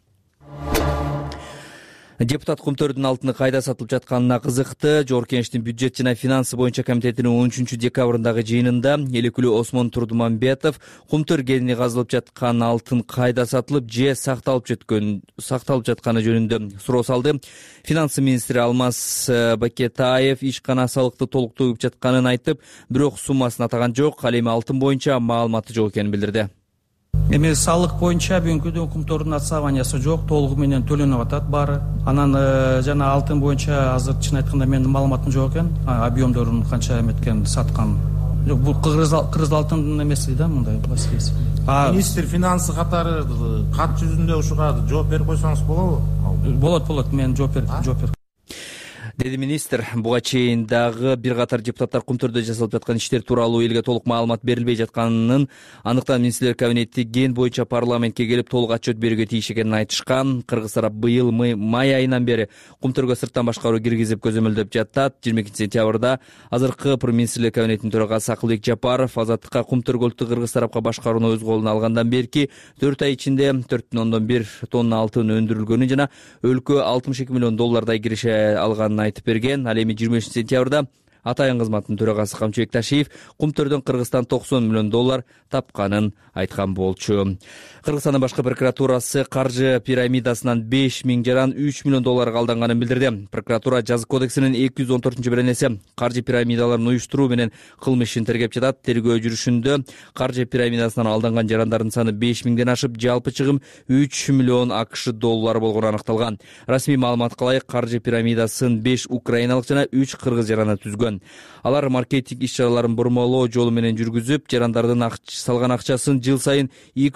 Депутат кумтөрдүн алтыны кайда сатылып жатканына кызыкты. Жогорку Кеңештин бюджет жана финансы боюнча комитетинин 13 декабрындагы жыйынында эликүлүү Осмон Турдуманбетов кумтөр кени казылып жаткан алтын кайда сатылып же сакталып жатканы жөнүндө суроо салды. Финансы министри Алмаз Бакетаев ишкана салыкты толуктуу угуп жатканын айтып, бирок суммасын атаган жок. Ал эми алтын боюнча маалыматы жок экенин билдирди. Эми салык боюнча бүгүнкү күндө кумтордун отставаниясы жок, толугу менен төлөнүп атат баары. Анан жана алтын боюнча азыр чын айтканда менин маалыматым жок экен, объемдорун канча эметкен, саткан. Жок, бул кыргыз алтындын эмеси да, мындай баскес. Министр финансы катары кат жүзүндө ушуга жооп берип койсоңуз болобу? Болот, мен жооп берем. Деди министр. Буга чейин дагы бир катар депутаттар кумтөрдө жасалып жаткан иштер тууралуу элге толук маалымат берилбей жатканын, андыктан министрлер кабинети ген боюнча парламентке келип толук отчет берүүгө тийиш экенин айтышкан. Кыргыз тарап быйыл май айынан бери кумтөргө сырттан башкаруу киргизип көзөмөлдөп жатат. 22 сентябрда азыркы министрлер кабинетинин төрагасы Акылбек Жапаров Азаттыкка кумтөр көлтү кыргыз тарапка башкарууну өз колуна алгандан берки 4 ай ичинде 4,1 тонна алтын өндүрүлгөнүн жана өлкө $62 миллион киреше алганын айтып берген. Ал эми 20 сентябрда Атайын кызматынын төрагасы Камчы Бекташиев Кумтөрдөн Кыргызстан $90 миллион тапканын айткан болчу. Кыргызстандын башкы прокуратурасы каржы пирамидасынан $5,000 жаран $3 миллион алданганын билдирди. Прокуратура жазык кодексинин 214-беренеси каржы пирамидаларын уюштуруу менен кылмыш ишин тергеп жатат. Тергөө жүрүшүндө каржы пирамидасынан алданган жарандардын саны 5,000ден ашып, жалпы чыгым $3 миллион болгону аныкталган. Расмий маалыматка ылайык каржы пирамидасын 5 украиналык жана 3 кыргыз жараны түзгөн. Алар маркетинг иш-чараларын бурмалоо жолу менен жүргүзүп, жарандардын салган акчасын жыл сайын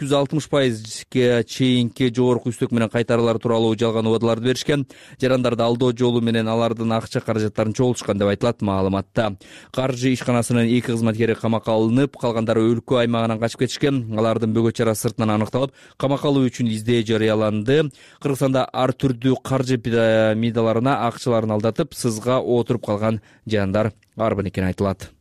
260%га чейинки жогорку үстөк менен кайтарылар тууралуу жалган убадаларды беришкен. Жарандарды алдоо жолу менен алардын акча каражаттарын чогултушкан деп айтылат маалыматта. Каржы ишканасынын 2 кызматкери камакка алынып, калгандары өлкө аймагынан качып кетишкен. Алардын бөгөт чара сыртынан аныкталып, камакка алуу үчүн издөө жарыяланды. Кыргызстанда ар түрдүү каржы пирамидаларына акчаларын алдатып, сызга отуруп калган жандар арбын экени айтылат.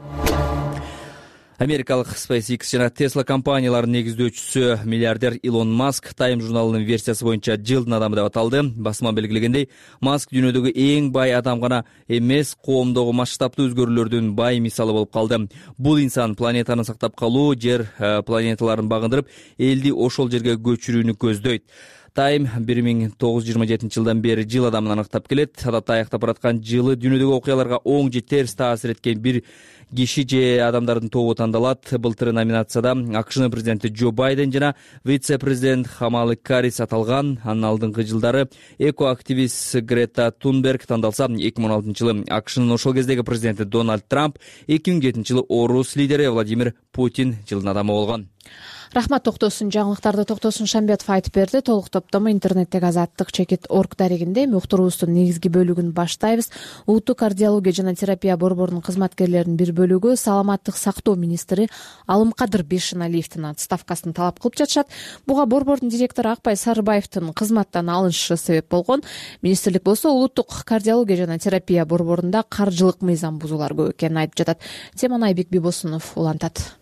Америкалык SpaceX жана Tesla компанияларынын негиздөөчүсү миллиардер Илон Маск Time журналынын версиясы боюнча жылдын адамы деп аталды. Басма белгилегендей, Маск дүйнөдөгү эң бай адам гана эмес, коомдогу масштабтуу өзгөрүүлөрдүн бай мисалы болуп калды. Бул инсан планетаны сактап калуу, жер планеталарын багындырып, элди ошол жерге көчүрүүнү көздөйт. Time 1927 жылдан бери жыл адамын аныктап келет. Адатта аяктап бараткан жылы дүйнөдөгү окуяларга оң же терс таасир эткен бир киши же адамдардын тобу тандалат. Былтыр номинацияда АКШнын президенти Джо Байден жана вице-президент Камала Харрис аталган. Анын алдыңкы жылдары экоактивист Грета Тунберг тандалса, 2016 жылы АКШнын ошол кездеги президенти Дональд Трамп, 2007 жылы орус лидери Владимир Путин жылдын адамы болгон. Рахмат, токтосун. Жаңылыктарды Токтосун Шамбетов айтып берди. Толук топтому интернеттеги azаттык-чекит.org дарегинде. Муктурубуздун негизги бөлүгүн баштайбыз. Улуттук кардиология жана терапия борборунун кызматкерлеринин бир бөлүгү саламаттык сактоо министри Алымкадыр Бешеналиевдин отставкасын талап кылып жатышат. Буга борбордун директору Акбай Сарыбаевдин кызматтан алынышы себеп болгон. Министрлик болсо улуттук кардиология жана терапия борборунда каржылык мыйзам бузуулар көп экенин айтып жатат. Теманы Айбек Бибосунов улантат.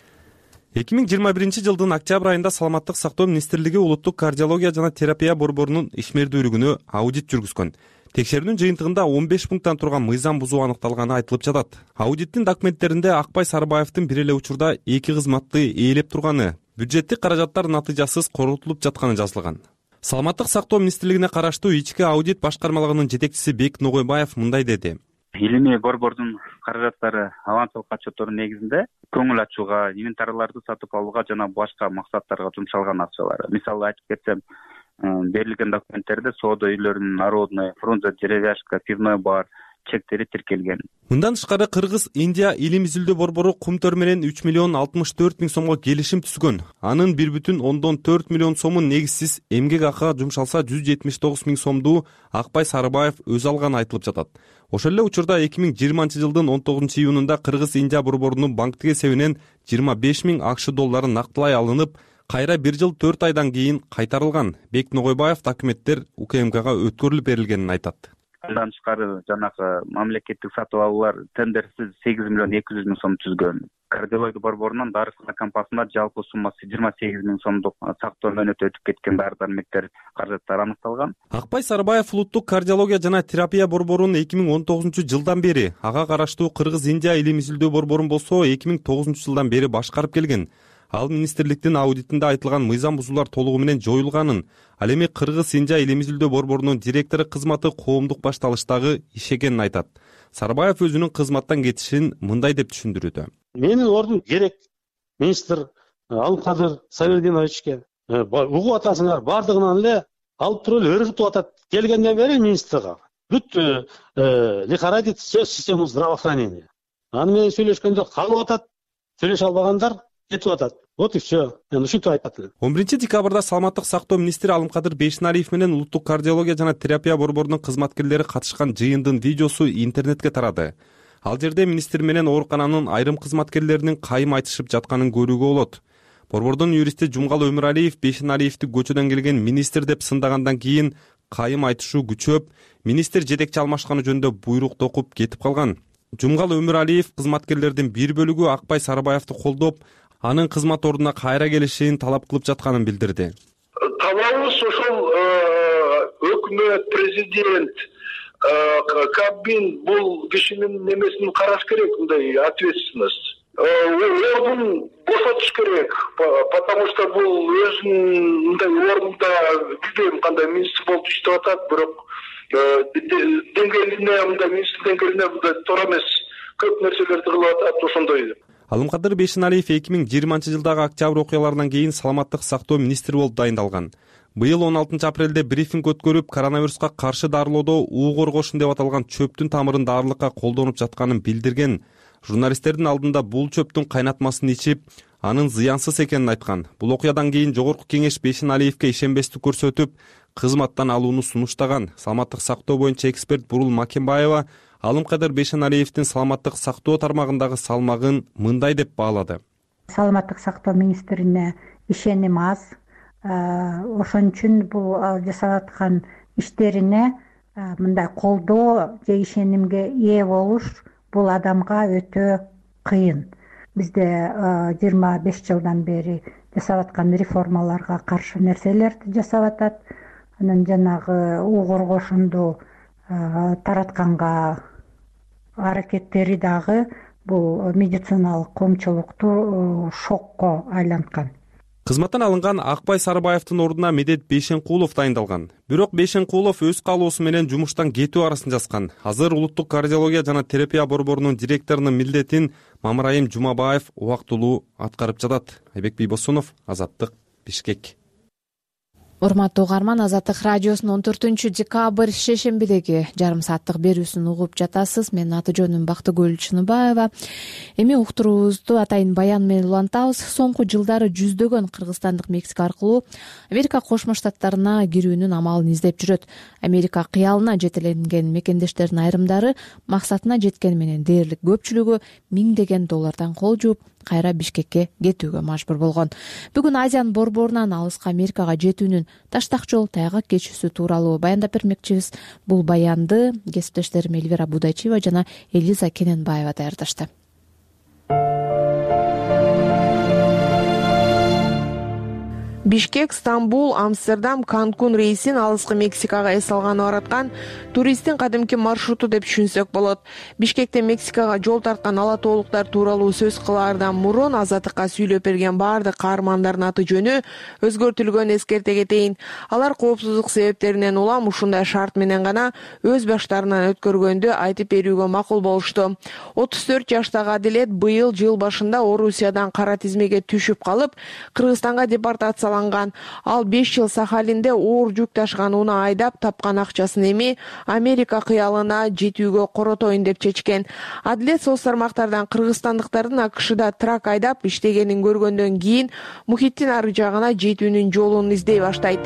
2021 жылдын октябрь айында саламаттык сактоо министрлиги улуттук кардиология жана терапия борборунун ишмердүүлүгүнө аудит жүргүзгөн. Текшерүүнүн жыйынтыгында 15 пункттан турган мыйзам бузуу аныкталганы айтылып жатат. Аудиттин документтеринде Акбай Сарыбаевдин бир эле учурда 2 кызматты ээлеп турганы, бюджеттик каражаттар натыйжасыз корутулуп жатканы жазылган. Саламаттык сактоо министрлигине караштуу ички аудит башкармалыгынын жетекчиси Бек Ногойбаев мындай деди. Илимий борбордун каражаттары авансылык отчеттордун негизинде көңүл ачууга, инвентарларды сатып алууга жана башка максаттарга жумшалган акчалар. Мисалы айтып кетсем, берилген документтерде соода үйлөрүнүн народный, Фрунзе деревяшка, пивной бар чектери тиркелген. Мындан тышкары Кыргыз Индия илим изилдөө борбору Кумтөр менен 3 миллион 64 миң сомго келишим түзгөн. Анын 1,4 миллион сомун негизсиз эмгек акыга жумшалса 179 миң сомду Акбай Сарыбаев өз алганы айтылып жатат. Ошол эле учурда 2020 жылдын 19 июнунда Кыргыз Индия борборунун банктик эсебинен 25 миң акш доллары нактылай алынып, кайра 1 жыл 4 айдан кийин кайтарылган. Бек Ногойбаев документтер УКМКга өткөрүлүп берилгенин айтат. Андан тышкары жанагы мамлекеттик сатып алуулар тендерсиз 8 миллион 200 миң сом түзгөн. Кардиология борборунун дарыкана кампаниясында жалпы суммасы 28 миң сомдук сактоо мөөнөтү өтүп кеткен дары-дармектер каражаттары аныкталган. Акбай Сарыбаев улуттук кардиология жана терапия борборунун 2019 жылдан бери, ага караштуу Кыргыз Индия илим изилдөө борборун болсо 2009 жылдан бери башкарып келген. Ал министрликтин аудитинде айтылган мыйзам бузуулар толугу менен жоюлганын, ал эми Кыргыз Индия илим изилдөө борборунун директору кызматы коомдук башталыштагы иш экенин айтат. Сарыбаев өзүнүн кызматтан кетишин мындай деп түшүндүрүүдө. Менин ордум керек министр Алымкадыр Сабирдиновичке угуп атасыңар, бардыгынан эле алып туруп эле өргүтүп атат. Келгенден бери министрга бүт лихорадит система здравоохранения. Аны менен сүйлөшкөндө калып атат, сүйлөшө албагандар кетип атат. Вот и все. Ушинтип айтат. 11 декабрда саламаттык сактоо министри Алымкадыр Бешеналиев менен улуттук кардиология жана терапия борборунун кызматкерлери катышкан жыйындын видеосу интернетке тарады. Ал жерде министр менен оорукананын айрым кызматкерлеринин кайым айтышып жатканын көрүүгө болот. Борбордун юристи Жумгал Өмүралиев Бешеналиевди көчөдөн келген министр деп сындагандан кийин кайым айтышуу күчөп, министр жетекчи алмашканы жөнүндө буйрук токуп кетип калган. Жумгал Өмүралиев кызматкерлердин бир бөлүгү Акбай Сарыбаевди колдоп, анын кызмат ордуна кайра келишин талап кылып жатканын билдирди. Талабыбыз ошол өкмөт, президент Кабмин бул кишинин немесин караш керек, мындай ответственность. Ордун бошотуш керек, потому что бул өзүнүн мындай ордунда билбейм кандай министр болуп иштеп атат, бирок деңгээлине мындай министр деңгээлине мындай туура эмес көп нерселерди кылып атат ошондой. Алымкадыр Бейшеналиев 2020-жылдагы октябрь окуяларынан кийин саламаттык сактоо министри болуп дайындалган. Быйыл 16 апрелде брифинг өткөрүп, коронавируска каршы дарылоодо уу коргошун деп аталган чөптүн тамырын даарылыкка колдонуп жатканын билдирген. Журналисттердин алдында бул чөптүн кайнатмасын ичип, анын зыянсыз экенин айткан. Бул окуядан кийин Жогорку кеңеш Бейшеналиевке ишенбестик көрсөтүп, кызматтан алууну сунуштаган. Саламаттык сактоо боюнча эксперт Бурул Макенбаева Алымкадыр Бейшеналиевдин саламаттык сактоо тармагындагы салмагын мындай деп баалады. Саламаттык сактоо министрине ишеним аз. Ошон үчүн бул жасап аткан иштерине мындай колдоо же ишенимге ээ болуш бул адамга өтө кыйын. Бизде 25 жылдан бери жасап аткан реформаларга каршы нерселерди жасап атат. Анан жанагы уу коргошунду таратканга аракеттери дагы бул медициналык коомчулукту шокко айланткан. Кызматтан алынган Акбай Сарыбаевдин ордуна Медет Бейшенкулов дайындалган. Бирок Бейшенкулов өз каалоосу менен жумуштан кетүү арасын жазган. Азыр Улуттук кардиология жана терапия борборунун директорунун милдетин Мамырайым Жумабаев убактылуу аткарып жатат. Айбек Бийбосунов, Азаттык, Бишкек. Урматтуу угарман, Азаттык радиосунун 14-декабрь шейшембидеги жарым сааттык берүүсүн угуп жатасыз. Менин аты жөнүм Бактыгүл Чыныбаева. Эми уктуруубузду атайын баян менен улантабыз. Соңку жылдары жүздөгөн кыргызстандык Мексика аркылуу Америка Кошмо Штаттарына кирүүнүн амалын издеп жүрөт. Америка кыялына жетеленген мекендештердин айрымдары максатына жеткени менен дээрлик көпчүлүгү миңдеген доллардан кол жууп кайра Бишкекке кетүүгө мажбур болгон. Бүгүн Азиянын борборунан алыска Америкага жетүүнүн таштак жол тайгак кечүүсү тууралуу баяндап бермекчибиз. Бул баянды кесиптештерим Эльвира Будайчиева жана Элиза Кененбаева даярдашты. Бишкек, Стамбул, Амстердам, Канкун рейсин алыскы Мексикага эс алганы бараткан туристтин кадимки маршруту деп түшүнсөк болот. Бишкекте Мексикага жол тарткан ала тоолуктар тууралуу сөз кылаардан мурун Азаттыкка сүйлөп берген баардык каармандардын аты жөнү өзгөртүлгөнүн эскерте кетейин. Алар коопсуздук себептеринен улам ушундай шарт менен гана өз баштарынан өткөргөндү айтып берүүгө макул болушту. 34 жаштагы Адилет быйыл жыл башында Орусиядан кара тизмеге түшүп калып, Кыргызстанга депортацияланган. Ал 5 жыл Сахалинде оор жүк ташкан уну айдап тапкан акчасын эми Америка кыялына жетүүгө коротоюн деп чечкен. Адилет соц тармактардан кыргызстандыктардын АКШда трак айдап иштегенин көргөндөн кийин мухиттин ары жагына жетүүнүн жолун издей баштайт.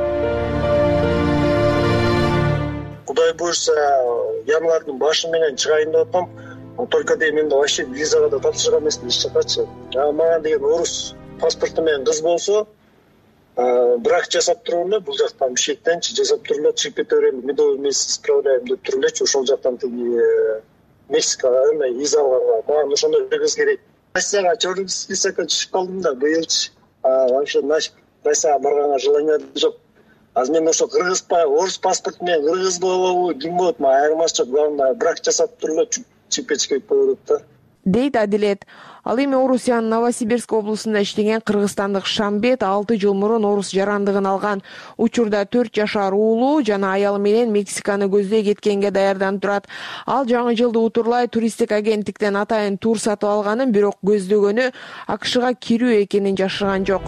Кудай буйрса, январдын башы менен чыгайын деп атам. Только менде вообще визага да тапшырган эмесмин, эч жакачы. Мага деген орус паспорту менен кыз болсо, брак жасап туруп бул жактан Бишкектенчи жасап туруп чыгып кете берем, медовый месяц справляем деп туруп ошол жактан тиги Мексикага виза алганга мага ошондой кыз керек. Россияга чорный списокко түшүп калдым да быйылчы. Вообще Россияга барганга желание жок. Азыр мен ошо кыргыз орус паспорту менен кыргыз болобу, ким болот, мага айырмасы жок. Главное брак жасап туруп чипечке болот да. Дейт Адилет. Ал эми Орусиянын Новосибирск облусунда иштеген кыргызстандык Шамбет 6 жыл мурун орус жарандыгын алган. Учурда 4 жашар уулу жана аялы менен Мексиканы көздөй кеткенге даярданып турат. Ал жаңы жылды утурлай туристтик агенттиктен атайын тур сатып алганын, бирок көздөгөнү АКШга кирүү экенин жашырган жок.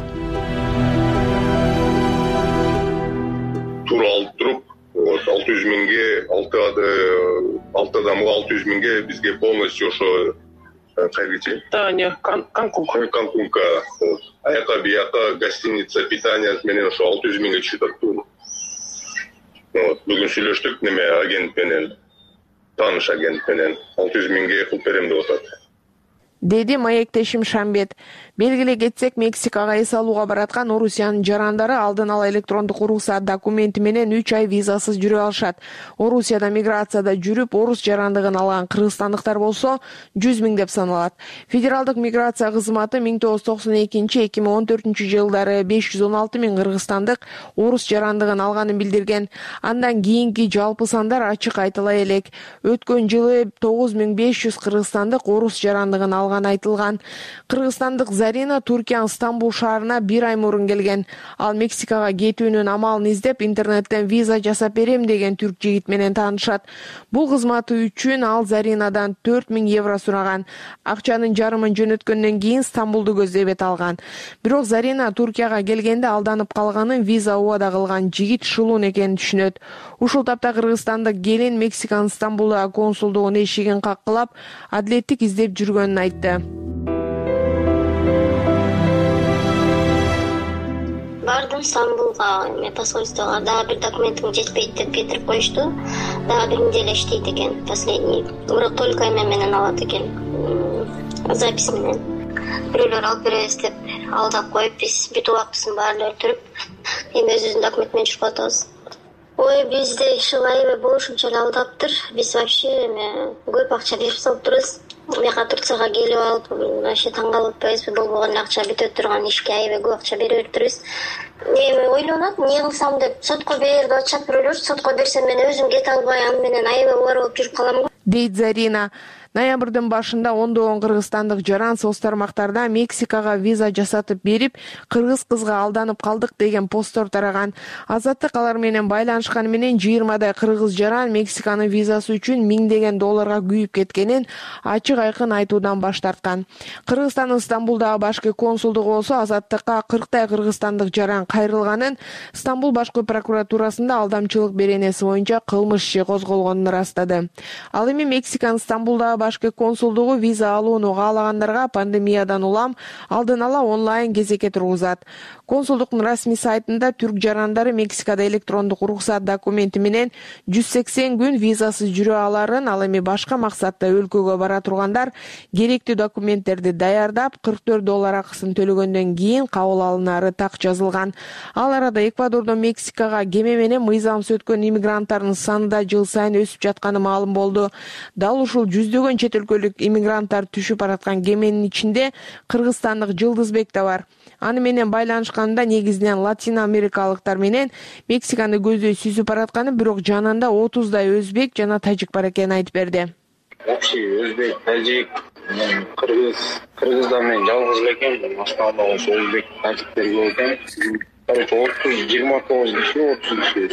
Тур алып туруп 600 миңге, 6 адамга 600 миңге бизге полностью ошо кайгычы? Да, не, Канкунка. Аяка бияка гостиница, питание менен ошо 600 миңге түшүп атты. Бүгүн сүйлөштүк неме агент менен, тааныш агент менен 600 миңге кылып берем деп атат. деди маектешим Шамбет. Белгилей кетсек, Мексикага эс алууга бараткан Орусиянын жарандары алдын ала электрондук уруксат документи менен 3 ай визасыз жүрө алышат. Орусияда миграцияда жүрүп, орус жарандыгын алган кыргызстандыктар болсо 100 миң деп саналат. Федералдык миграция кызматы 1992-2014 жылдары 516 миң кыргызстандык орус жарандыгын алганын билдирген. Андан кийинки жалпы сандар ачык айтыла элек. Өткөн жылы 9500 кыргызстандык орус жарандыгын алган айтылган. Кыргызстандык Зарина Туркиянын Стамбул шаарына 1 ай мурун келген. Ал Мексикага кетүүнүн амалын издеп интернеттен виза жасап берем деген түрк жигит менен таанышат. Бул кызматы үчүн ал Заринадан 4000 евро сураган. Акчанын жарымын жөнөткөндөн кийин Стамбулду көздөбөт алган. Бирок Зарина Туркияга келгенде алданып калганын виза убада кылган жигит Шулун экенин түшүнөт. Ушул тапта кыргызстандык келин Мексиканын Стамбулдагы консулдугунун эшигин каккылап, адилеттик издеп жүргөнүн айтты. Бардым Стамбулга, посольствого, дагы бир документим жетпейт деп кетирип коюшту. Дагы бир неделя иштейт экен, последний. Бирок только эме менен алат экен, запись менен. Бирөөлөр алып беребиз деп алдап коюп, биз бүт убактысын баарын өлтүрүп, эми өзүбүздүн документ менен чыгып атабыз. Ой, бизде аябай болушунча эле алдаптыр. Биз вообще көп акча берип салыптырбыз. Мека Турцияга келип алып, вообще таң калып атпайбызбы? Болбогон акча бүтөт турган ишке аябай көп акча берип бериптирбиз. Эми ойлонот, эмне кылсам деп сотко бер деп атышат бирөөлөр. Сотко берсем мен өзүм кете албай, аны менен аябай оор болуп жүрүп калам. Дейт Зарина. Ноябрдын башында ондогон кыргызстандык жаран соц тармактарда Мексикага виза жасатып берип, кыргыз кызга алданып калдык деген посттор тараган. Азаттык алар менен байланышканы менен 20дай кыргыз жаран Мексиканын визасы үчүн $1000 күйүп кеткенин ачык айкын айтуудан баш тарткан. Кыргызстандын Стамбулдагы башкы консулдугу болсо Азаттыкка 40дай кыргызстандык жаран кайрылганын, Стамбул башкы прокуратурасында алдамчылык беренеси боюнча кылмыш иши козголгонун ырастады. Ал эми Мексиканын Стамбулдагы башкы консулдугу виза алууну каалагандарга пандемиядан улам алдын ала онлайн кезекке тургузат. Консулдуктун расмий сайтында түрк жарандары Мексикада электрондук уруксат документи менен 180 күн визасыз жүрө аларын, ал эми башка максатта өлкөгө бара тургандар керектүү документтерди даярдап $44 акысын төлөгөндөн кийин кабыл алынары так жазылган. Ал арада Эквадордон Мексикага кеме менен мыйзамсыз өткөн иммигранттардын саны да жыл сайын өсүп жатканы маалым болду. Дал ушул жүздөгөн чет өлкөлүк иммигранттар түшүп бараткан кеменин ичинде кыргызстандык Жылдызбек да бар. Аны менен байланышканда негизинен латин америкалыктар менен Мексиканы көздөй сүзүп баратканы, бирок жанында 30дай өзбек жана тажик бар экенин айтып берди. Общий өзбек, тажик, кыргыздар менен жалгыз эле экен, основном ошо өзбек, тажиктер көп экен. Короче, 29 киши, 30 киши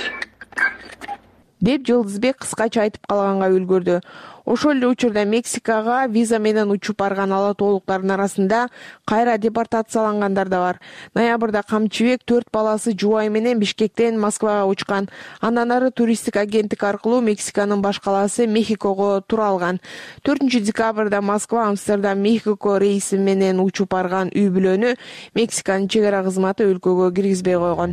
деп Жылдызбек кыскача айтып калганга үлгүрдү. Ошол эле учурда Мексикага виза менен учуп барган ала тоолуктардын арасында кайра депортациялангандар да бар. Ноябрда Камчыбек 4 баласы жубайы менен Бишкектен Москвага учкан. Андан ары туристтик агенттик аркылуу Мексиканын баш калаасы Мехикого тура алган. 4-декабрда Москва, Амстердам, Мехико рейси менен учуп барган үй бүлөнү Мексиканын чек ара кызматы өлкөгө киргизбей койгон.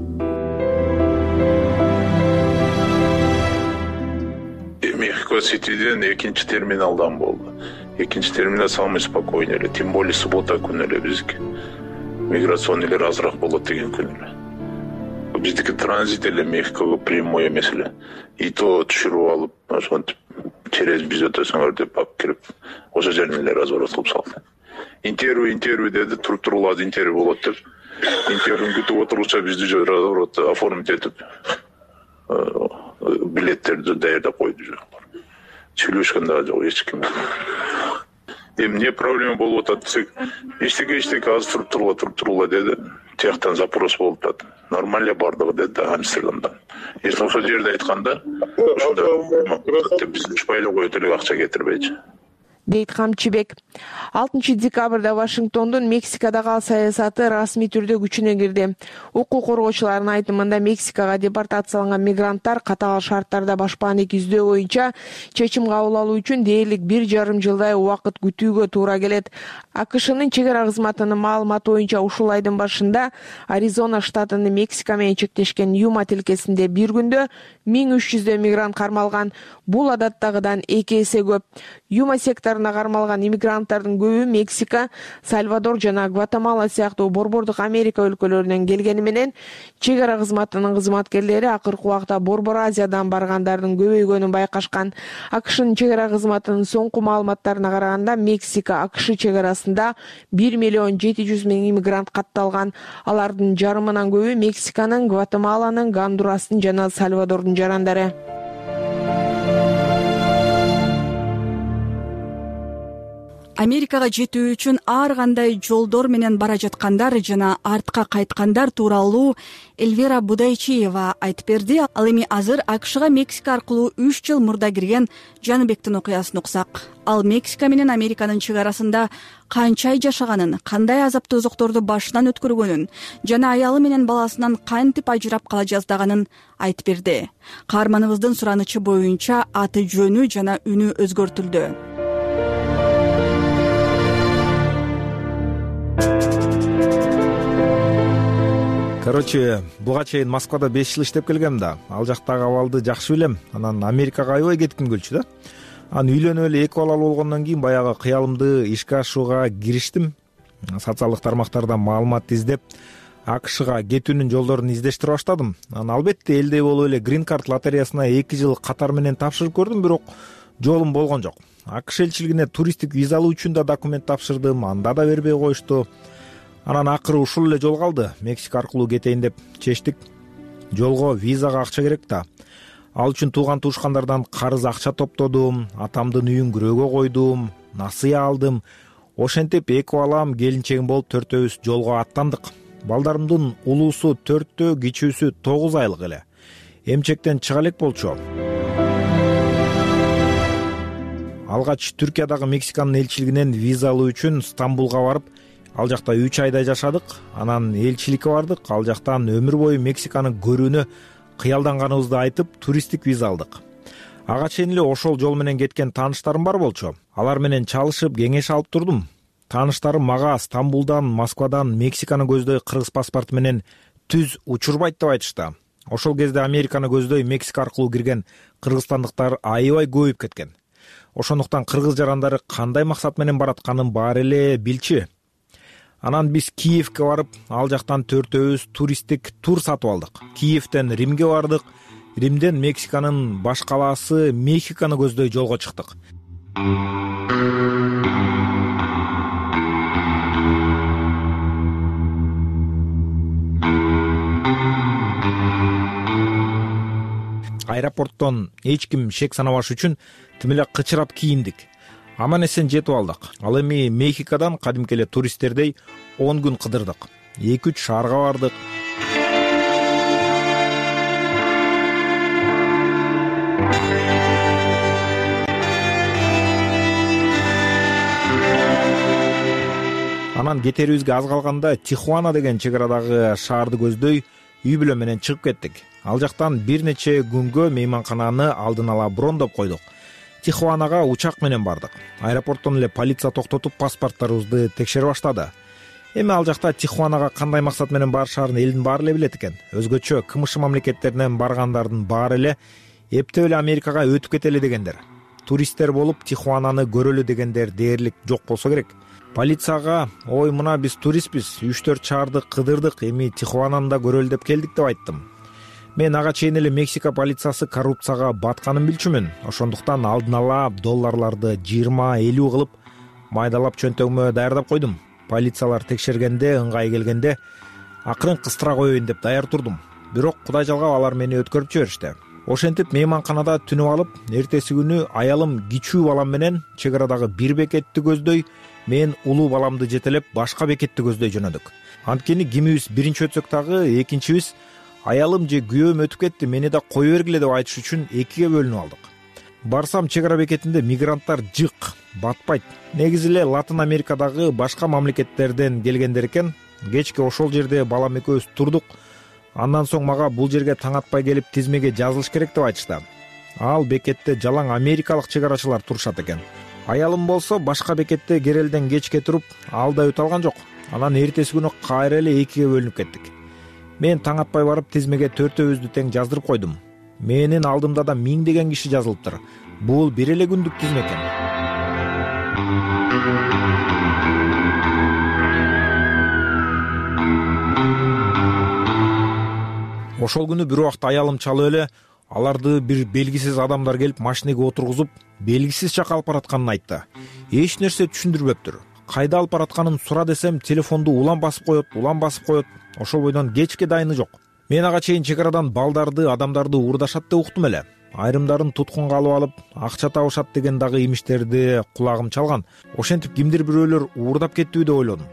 Мехико Ситиден экинчи терминалдан болду. Экинчи терминал самый спокойный эле, тем более суббота күнү эле бизге. Миграционныйлар азыраак болот деген күн эле. Биздики транзит эле Мехикого прямой эмес эле. И то түшүрүп алып, ошентип через биз өтөсүңөр деп алып кирип, ошо жерден эле разворот кылып салды. Интервью деди, туруп интервью болот деп. Интервьюну күтүп отурушса бизди же разворот оформить этип билеттерди даярдап койду. Сүйлөшкөн дагы жок эч ким. Эмне проблема болуп атат десек, эчтеке азыр турула деди. Тияктан запрос болуп атат. Нормально бардыгы деди Амстердамдан. Эсин ошол жерде айтканда, ошондо биз учпайлы коюп элек акча кетирбейчи. Дейт Камчыбек. 6-декабрда Вашингтондун Мексикадагы саясаты расмий түрдө күчүнө кирди. Укук коргоочулардын айтымында Мексикага депортацияланган мигранттар катаал шарттарда башпаандык издөө боюнча чечим кабыл алуу үчүн дээрлик 1,5 жылдай убакыт күтүүгө туура келет. АКШнын чек ара кызматынын маалыматы боюнча ушул айдын башында Аризона штатынын Мексика менен чектешкен Юма тилкесинде бир күндө 1300 мигрант кармалган. Бул адаттагыдан 2 эсе көп. Юма секторуна кармалган иммигранттардын көбү Мексика, Сальвадор жана Гватемала сыяктуу борбордук Америка өлкөлөрүнөн келгени менен чек ара кызматынын кызматкерлери акыркы убакта Борбор Азиядан баргандардын көбөйгөнүн байкашкан. АКШнын чек ара кызматынын соңку маалыматтарына караганда Мексика АКШ чек арасында 1,7 миллион иммигрант катталган. Алардын жарымынан көбү Мексиканын, Гватемаланын, Гондурастын жана Сальвадордун жарандары. Америкага жетүү үчүн ар кандай жолдор менен бара жаткандар жана артка кайткандар тууралуу Эльвира Будайчиева айтып берди. Ал эми азыр АКШга Мексика аркылуу 3 жыл мурда кирген Жаныбектин окуясын уксак. Ал Мексика менен Американын чек арасында канча ай жашаганын, кандай азаптуу тозокторду башынан өткөргөнүн жана аялы менен баласынан кантип ажырап кала жаздаганын айтып берди. Каарманыбыздын суранычы боюнча аты жөнү жана үнү өзгөртүлдү. Короче, буга чейин Москвада 5 жыл иштеп келгем да. Ал жактагы абалды жакшы билем. Анан Америкага аябай кетким келчү да. Анан үйлөнүп эле 2 балалуу болгондон кийин баягы кыялымды ишке ашууга кириштим. Социалдык тармактардан маалымат издеп, АКШга кетүүнүн жолдорун издештире баштадым. Анан албетте элдей болуп эле Green Card лотереясына 2 жыл катар менен тапшырып көрдүм, бирок жолум болгон жок. АКШ элчилигине туристтик виза алуу үчүн да документ тапшырдым, анда да бербей коюшту. Анан акыры ушул эле жол калды. Мексика аркылуу кетейин деп чечтик. Жолго визага акча керек да. Ал үчүн тууган туушкандардан карыз акча топтодум, атамдын үйүн күрөөгө койдум, насыя алдым. Ошентип 2 балам келинчегим болуп 4-өбүз жолго аттандык. Балдарымдын улуусу 4-тө, кичүүсү 9 айлык эле. Эмчектен чыга элек болчу. Алгач Түркиядагы Мексиканын элчилигинен виза алуу үчүн Стамбулга барып, ал жакта 3 айдай жашадык. Анан элчиликке бардык. Ал жактан өмүр бою Мексиканы көрүүнү кыялданганыбызды айтып, туристтик виза алдык. Ага чейин эле ошол жол менен кеткен тааныштарым бар болчу. Алар менен чалышып, кеңеш алып турдум. Тааныштарым мага Стамбулдан, Москвадан Мексиканы көздөй кыргыз паспорту менен түз учурбайт деп айтышты. Ошол кезде Американы көздөй Мексика аркылуу кирген кыргызстандыктар аябай көбөйүп кеткен. Ошондуктан кыргыз жарандары кандай максат менен баратканын баары эле билчү. Анан биз Киевке барып, ал жактан 4-өбүз туристтик тур сатып алдык. Киевден Римге бардык. Римден Мексиканын баш калаасы Мехиканы көздөй жолго чыктык. Аэропорттон эч ким шек санабаш үчүн тим эле кычырап кийиндик. Аман эсен жетип алдык. Ал эми Мехикадан кадимки эле туристтердей 10 күн кыдырдык. 2-3 шаарга бардык. Анан кетерибизге аз калганда Тихуана деген чек арадагы шаарды көздөй үй бүлө менен чыгып кеттик. Ал жактан бир нече күнгө мейманкананы алдын ала брондоп койдук. Тихуанага учак менен бардык. Аэропорттон эле полиция токтотуп паспорттарыбызды текшере баштады. Эми ал жакта Тихуанага кандай максат менен барышаарын элдин баары эле билет экен. Өзгөчө КМШ мамлекеттеринен баргандардын баары эле эптеп эле Америкага өтүп кетели дегендер. Туристтер болуп Тихуананы көрөлү дегендер дээрлик жок болсо керек. Полицияга ой мына биз туристпиз, 3-4 шаарды кыдырдык, эми Тихуананы да көрөлү деп келдик деп айттым. Мен ага чейин эле Мексика полициясы коррупцияга батканын билчүмүн. Ошондуктан алдын ала долларларды 20-50 кылып майдалап чөнтөгүмө даярдап койдум. Полициялар текшергенде, ыңгай келгенде акырын кыстыра коеюн деп даяр турдум. Бирок Кудай жалгап алар мени өткөрүп жиберишти. Ошентип мейманканада түнүп алып, эртеси күнү аялым кичүү балам менен чек арадагы бир бекетти көздөй, мен улуу баламды жетелеп башка бекетти көздөй жөнөдүк. Анткени кимибиз биринчи өтсөк дагы экинчибиз аялым же күйөөм өтүп кетти, мени да кое бергиле деп айтыш үчүн экиге бөлүнүп алдык. Барсам чек ара бекетинде мигранттар жык, батпайт. Негизи эле Латын Америкадагы башка мамлекеттерден келгендер экен. Кечке ошол жерде балам экөөбүз турдук. Андан соң мага бул жерге таң атпай келип тизмеге жазылыш керек деп айтышты. Ал бекетте жалаң америкалык чек арачылар турушат экен. Аялым болсо башка бекетте керелден кечке туруп, ал да өтө алган жок. Анан эртеси күнү кайра эле экиге бөлүнүп кеттик. Мен таң атпай барып тизмеге 4-өбүздү тең жаздырып койдум. Менин алдымда да 1000 деген киши жазылыптыр. Бул бир эле күндүк тизме экен. Ошол күнү бир убакта аялым чалып эле аларды бир белгисиз адамдар келип машинеге отургузуп белгисиз жака алып баратканын айтты. Эч нерсе түшүндүрбөптүр. Кайда алып баратканын сура десем, телефонду улам басып коет. Ошол бойдон кечке дайыны жок. Мен ага чейин чек арадан балдарды, адамдарды уурдашат деп уктум эле. Айрымдарын туткунга алып алып, акча табышат деген дагы имиштерди кулагым чалган. Ошентип кимдир бирөөлөр уурдап кеттиби деп ойлодум.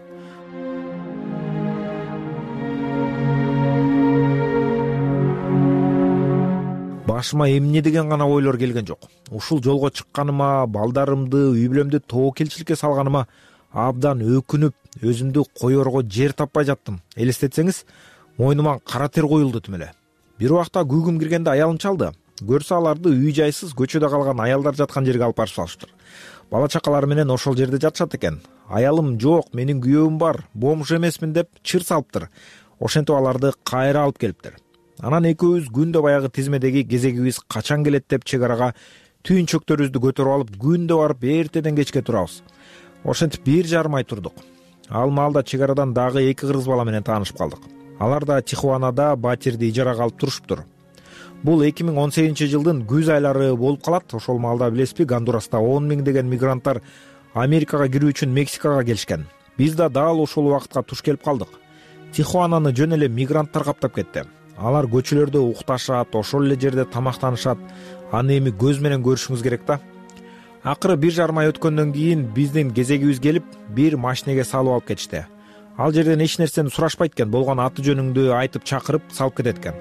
Башыма эмне деген гана ойлор келген жок. Ушул жолго чыкканыма, балдарымды, үй бүлөмдү тоокелчиликке салганыма абдан өкүнүп, өзүмдү коерго жер таппай жаттым. Элестетсеңиз, мойнума кара тер коюлду тим эле. Бир убакта күйгүм киргенде аялым чалды. Көрсө аларды үй жайсыз көчөдө калган аялдар жаткан жерге алып барып салыштыр. Бала чакалары менен ошол жерде жатышат экен. Аялым жок, менин күйөөм бар, бомж эмесмин деп чыр салыптыр. Ошентип аларды кайра алып келиптир. Анан экөөбүз күндө баягы тизмедеги кезегибиз качан келет деп чек арага түйүнчөктөрүбүздү көтөрүп алып күндө барып эртеден кечке турабыз. Ошентип 1,5 ай турдук. Ал маалда чек арадан дагы 2 кыргыз бала менен таанышып калдык. Алар да Тихуанада батирди ижарага алып туруштур. Бул 2018-жылдын күз айлары болуп калат. Ошол маалда билесизби, Гондураста 10 миңдеген мигранттар Америкага кирүү үчүн Мексикага келишкен. Биз да дал ошол убакытка туш келип калдык. Тихуананы жөн эле мигранттар каптап кетти. Алар көчөлөрдө укташат, ошол эле жерде тамактанышат. Аны эми көз менен көрүшүңүз керек да. Акыры 1,5 ай өткөндөн кийин биздин кезегибиз келип, бир машинеге салып алып кетишти. Ал жерден эч нерсени сурашпайт экен, болгон аты жөнүңдү айтып чакырып салып кетет экен.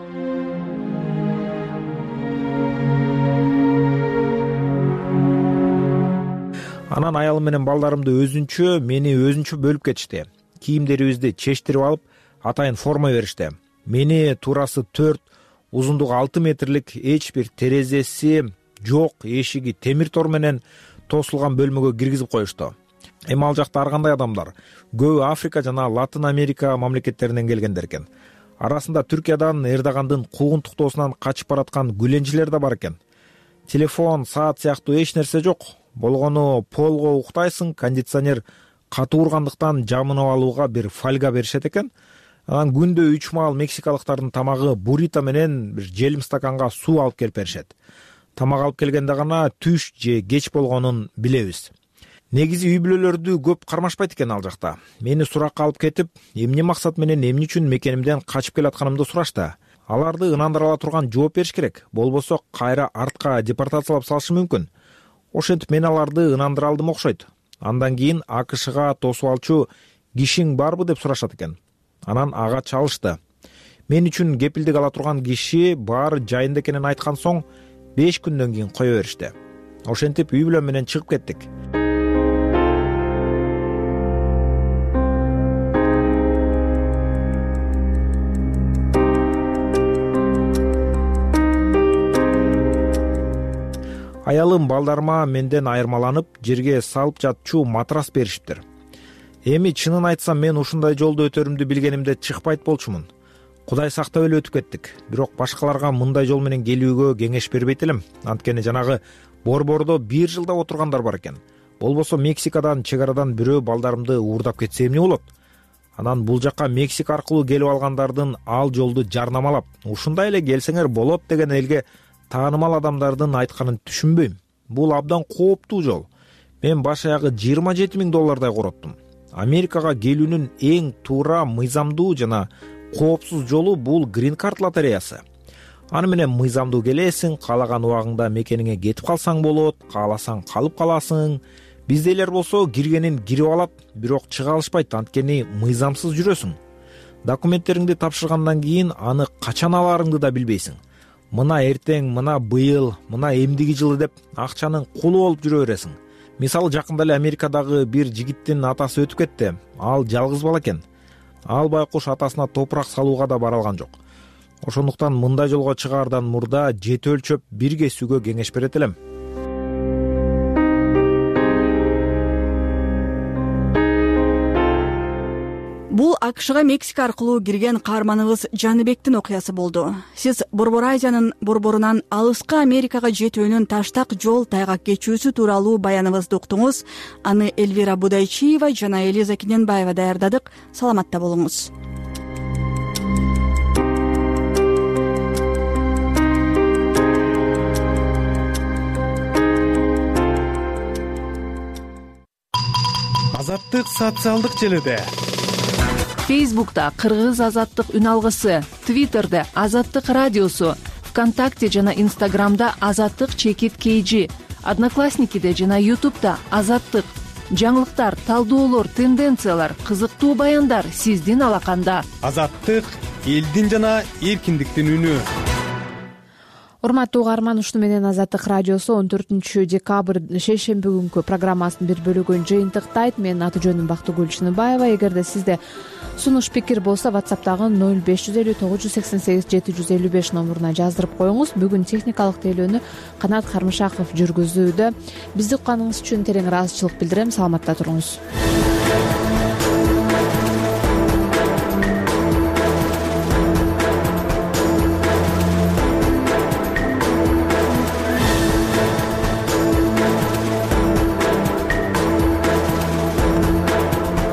Анан аялым менен балдарымды мени өзүнчө бөлүп кетишти. Кийимдерибизди чечтирип алып, атайын форма беришти. Мени туурасы 4, узундугу 6 метрлик эч бир терезеси жок, эшиги темир тор менен тосулган бөлмөгө киргизип коюшту. Эми ал жакта ар кандай адамдар, көбү Африка жана Латын Америка мамлекеттеринен келгендер экен. Арасында Түркиядан Эрдогандын куугунтуктоосунан качып бараткан гүленчилер да бар экен. Телефон, саат сыяктуу эч нерсе жок. Болгону полго уктайсың, кондиционер катуу ургандыктан жамынып алууга бир фольга беришет экен. Анан күндө 3 маал мексикалыктардын тамагы буррито менен бир желим стаканга суу алып келип беришет. Тамак алып келгенде гана түш же кеч болгонун билебиз. Негизи үй бүлөлөрдү көп кармашпайт экен ал жакта. Мени суракка алып кетип, эмне максат менен эмне үчүн мекенимден качып келатканымды сурашты. Аларды ынандыра ала турган жооп бериш керек. Болбосо кайра артка депортациялап салышы мүмкүн. Ошентип мен аларды ынандыра алдым окшойт. Андан кийин АКШга тосуп алчу кишиң барбы деп сурашат экен. Анан ага чалышты. Мен үчүн кепилдик ала турган киши баары жайында экенин айткан соң 5 күндөн кийин кое беришти. Ошентип үй бүлөм менен чыгып кеттик. Аялым балдарыма менден айырмаланып, жерге салып жатчу матрас беришиптир. Эми чынын айтсам, мен ушундай жолду өтөрүмдү билгенимде чыкпайт болчумун. Кудай сактап эле өтүп кеттик. Бирок башкаларга мындай жол менен келүүгө кеңеш бербейт элем. Анткени жанагы борбордо 1 жылда отургандар бар экен. Болбосо Мексикадан, чек арадан бирөө балдарымды уурдап кетсе эмне болот? Анан бул жакка Мексика аркылуу келип алгандардын ал жолду жарнамалап, ушундай эле келсеңер болот деген элге таанымал адамдардын айтканын түшүнбөйм. Бул абдан кооптуу жол. Мен баш аягы $27 000 короттум. Америкага келүүнүн эң туура, мыйзамдуу жана коопсуз жолу бул грин карт лотереясы. Аны менен мыйзамдуу келесиң, каалаган убагыңда мекениңе кетип калсаң болот, кааласаң калып каласың. Биздейлер болсо киргенин кирип алат, бирок чыга алышпайт, анткени мыйзамсыз жүрөсүң. Документтериңди тапшыргандан кийин аны качан аларыңды да билбейсиң. Мына эртең, мына быйыл, мына эмдиги жылы деп акчанын кулу болуп жүрө бересиң. Мисалы жакында эле Америкадагы бир жигиттин атасы өтүп кетти. Ал жалгыз бала экен. Ал байкуш атасына топурак салууга да бара алган жок. Ошондуктан мындай жолго чыгаардан мурда жети өлчөп бир кесүүгө кеңеш берет элем. Бул АКШга Мексика аркылуу кирген каарманыбыз Жаныбектин окуясы болду. Сиз Борбор Азиянын борборунан алыска Америкага жетүүнүн таштак жол тайгак кечүүсү тууралуу баяныбызды уктуңуз. Аны Эльвира Будайчиева жана Элиза Кененбаева даярдадык. Саламатта болуңуз. Азаттык социалдык желиде. Фейсбукта Кыргыз азаттык үн алгысы, Твиттерде Азаттык радиосу, ВКонтакте жана Инстаграмда Азаттык чекит KG, Одноклассникиде жана Ютубта Азаттык. Жаңылыктар, талдоолор, тенденциялар, кызыктуу баяндар сиздин алаканда. Азаттык элдин жана эркиндиктин үнү. Урматтуу угарман, ушуну менен Азаттык радиосу 14 декабрь шейшемби күнкү программасынын бир бөлүгүн жыйынтыктайт. Менин аты жөнүм Бактыгүл Чыныбаева. Эгерде сизде сунуш пикир болсо WhatsApp'тагы 0550 988 755 номуруна жаздырып коюңуз. Бүгүн техникалык тейлөөнү Канат Кармышаков жүргүзүүдө. Бизди укканыңыз үчүн терең ыраазычылык билдирем. Саламатта туруңуз.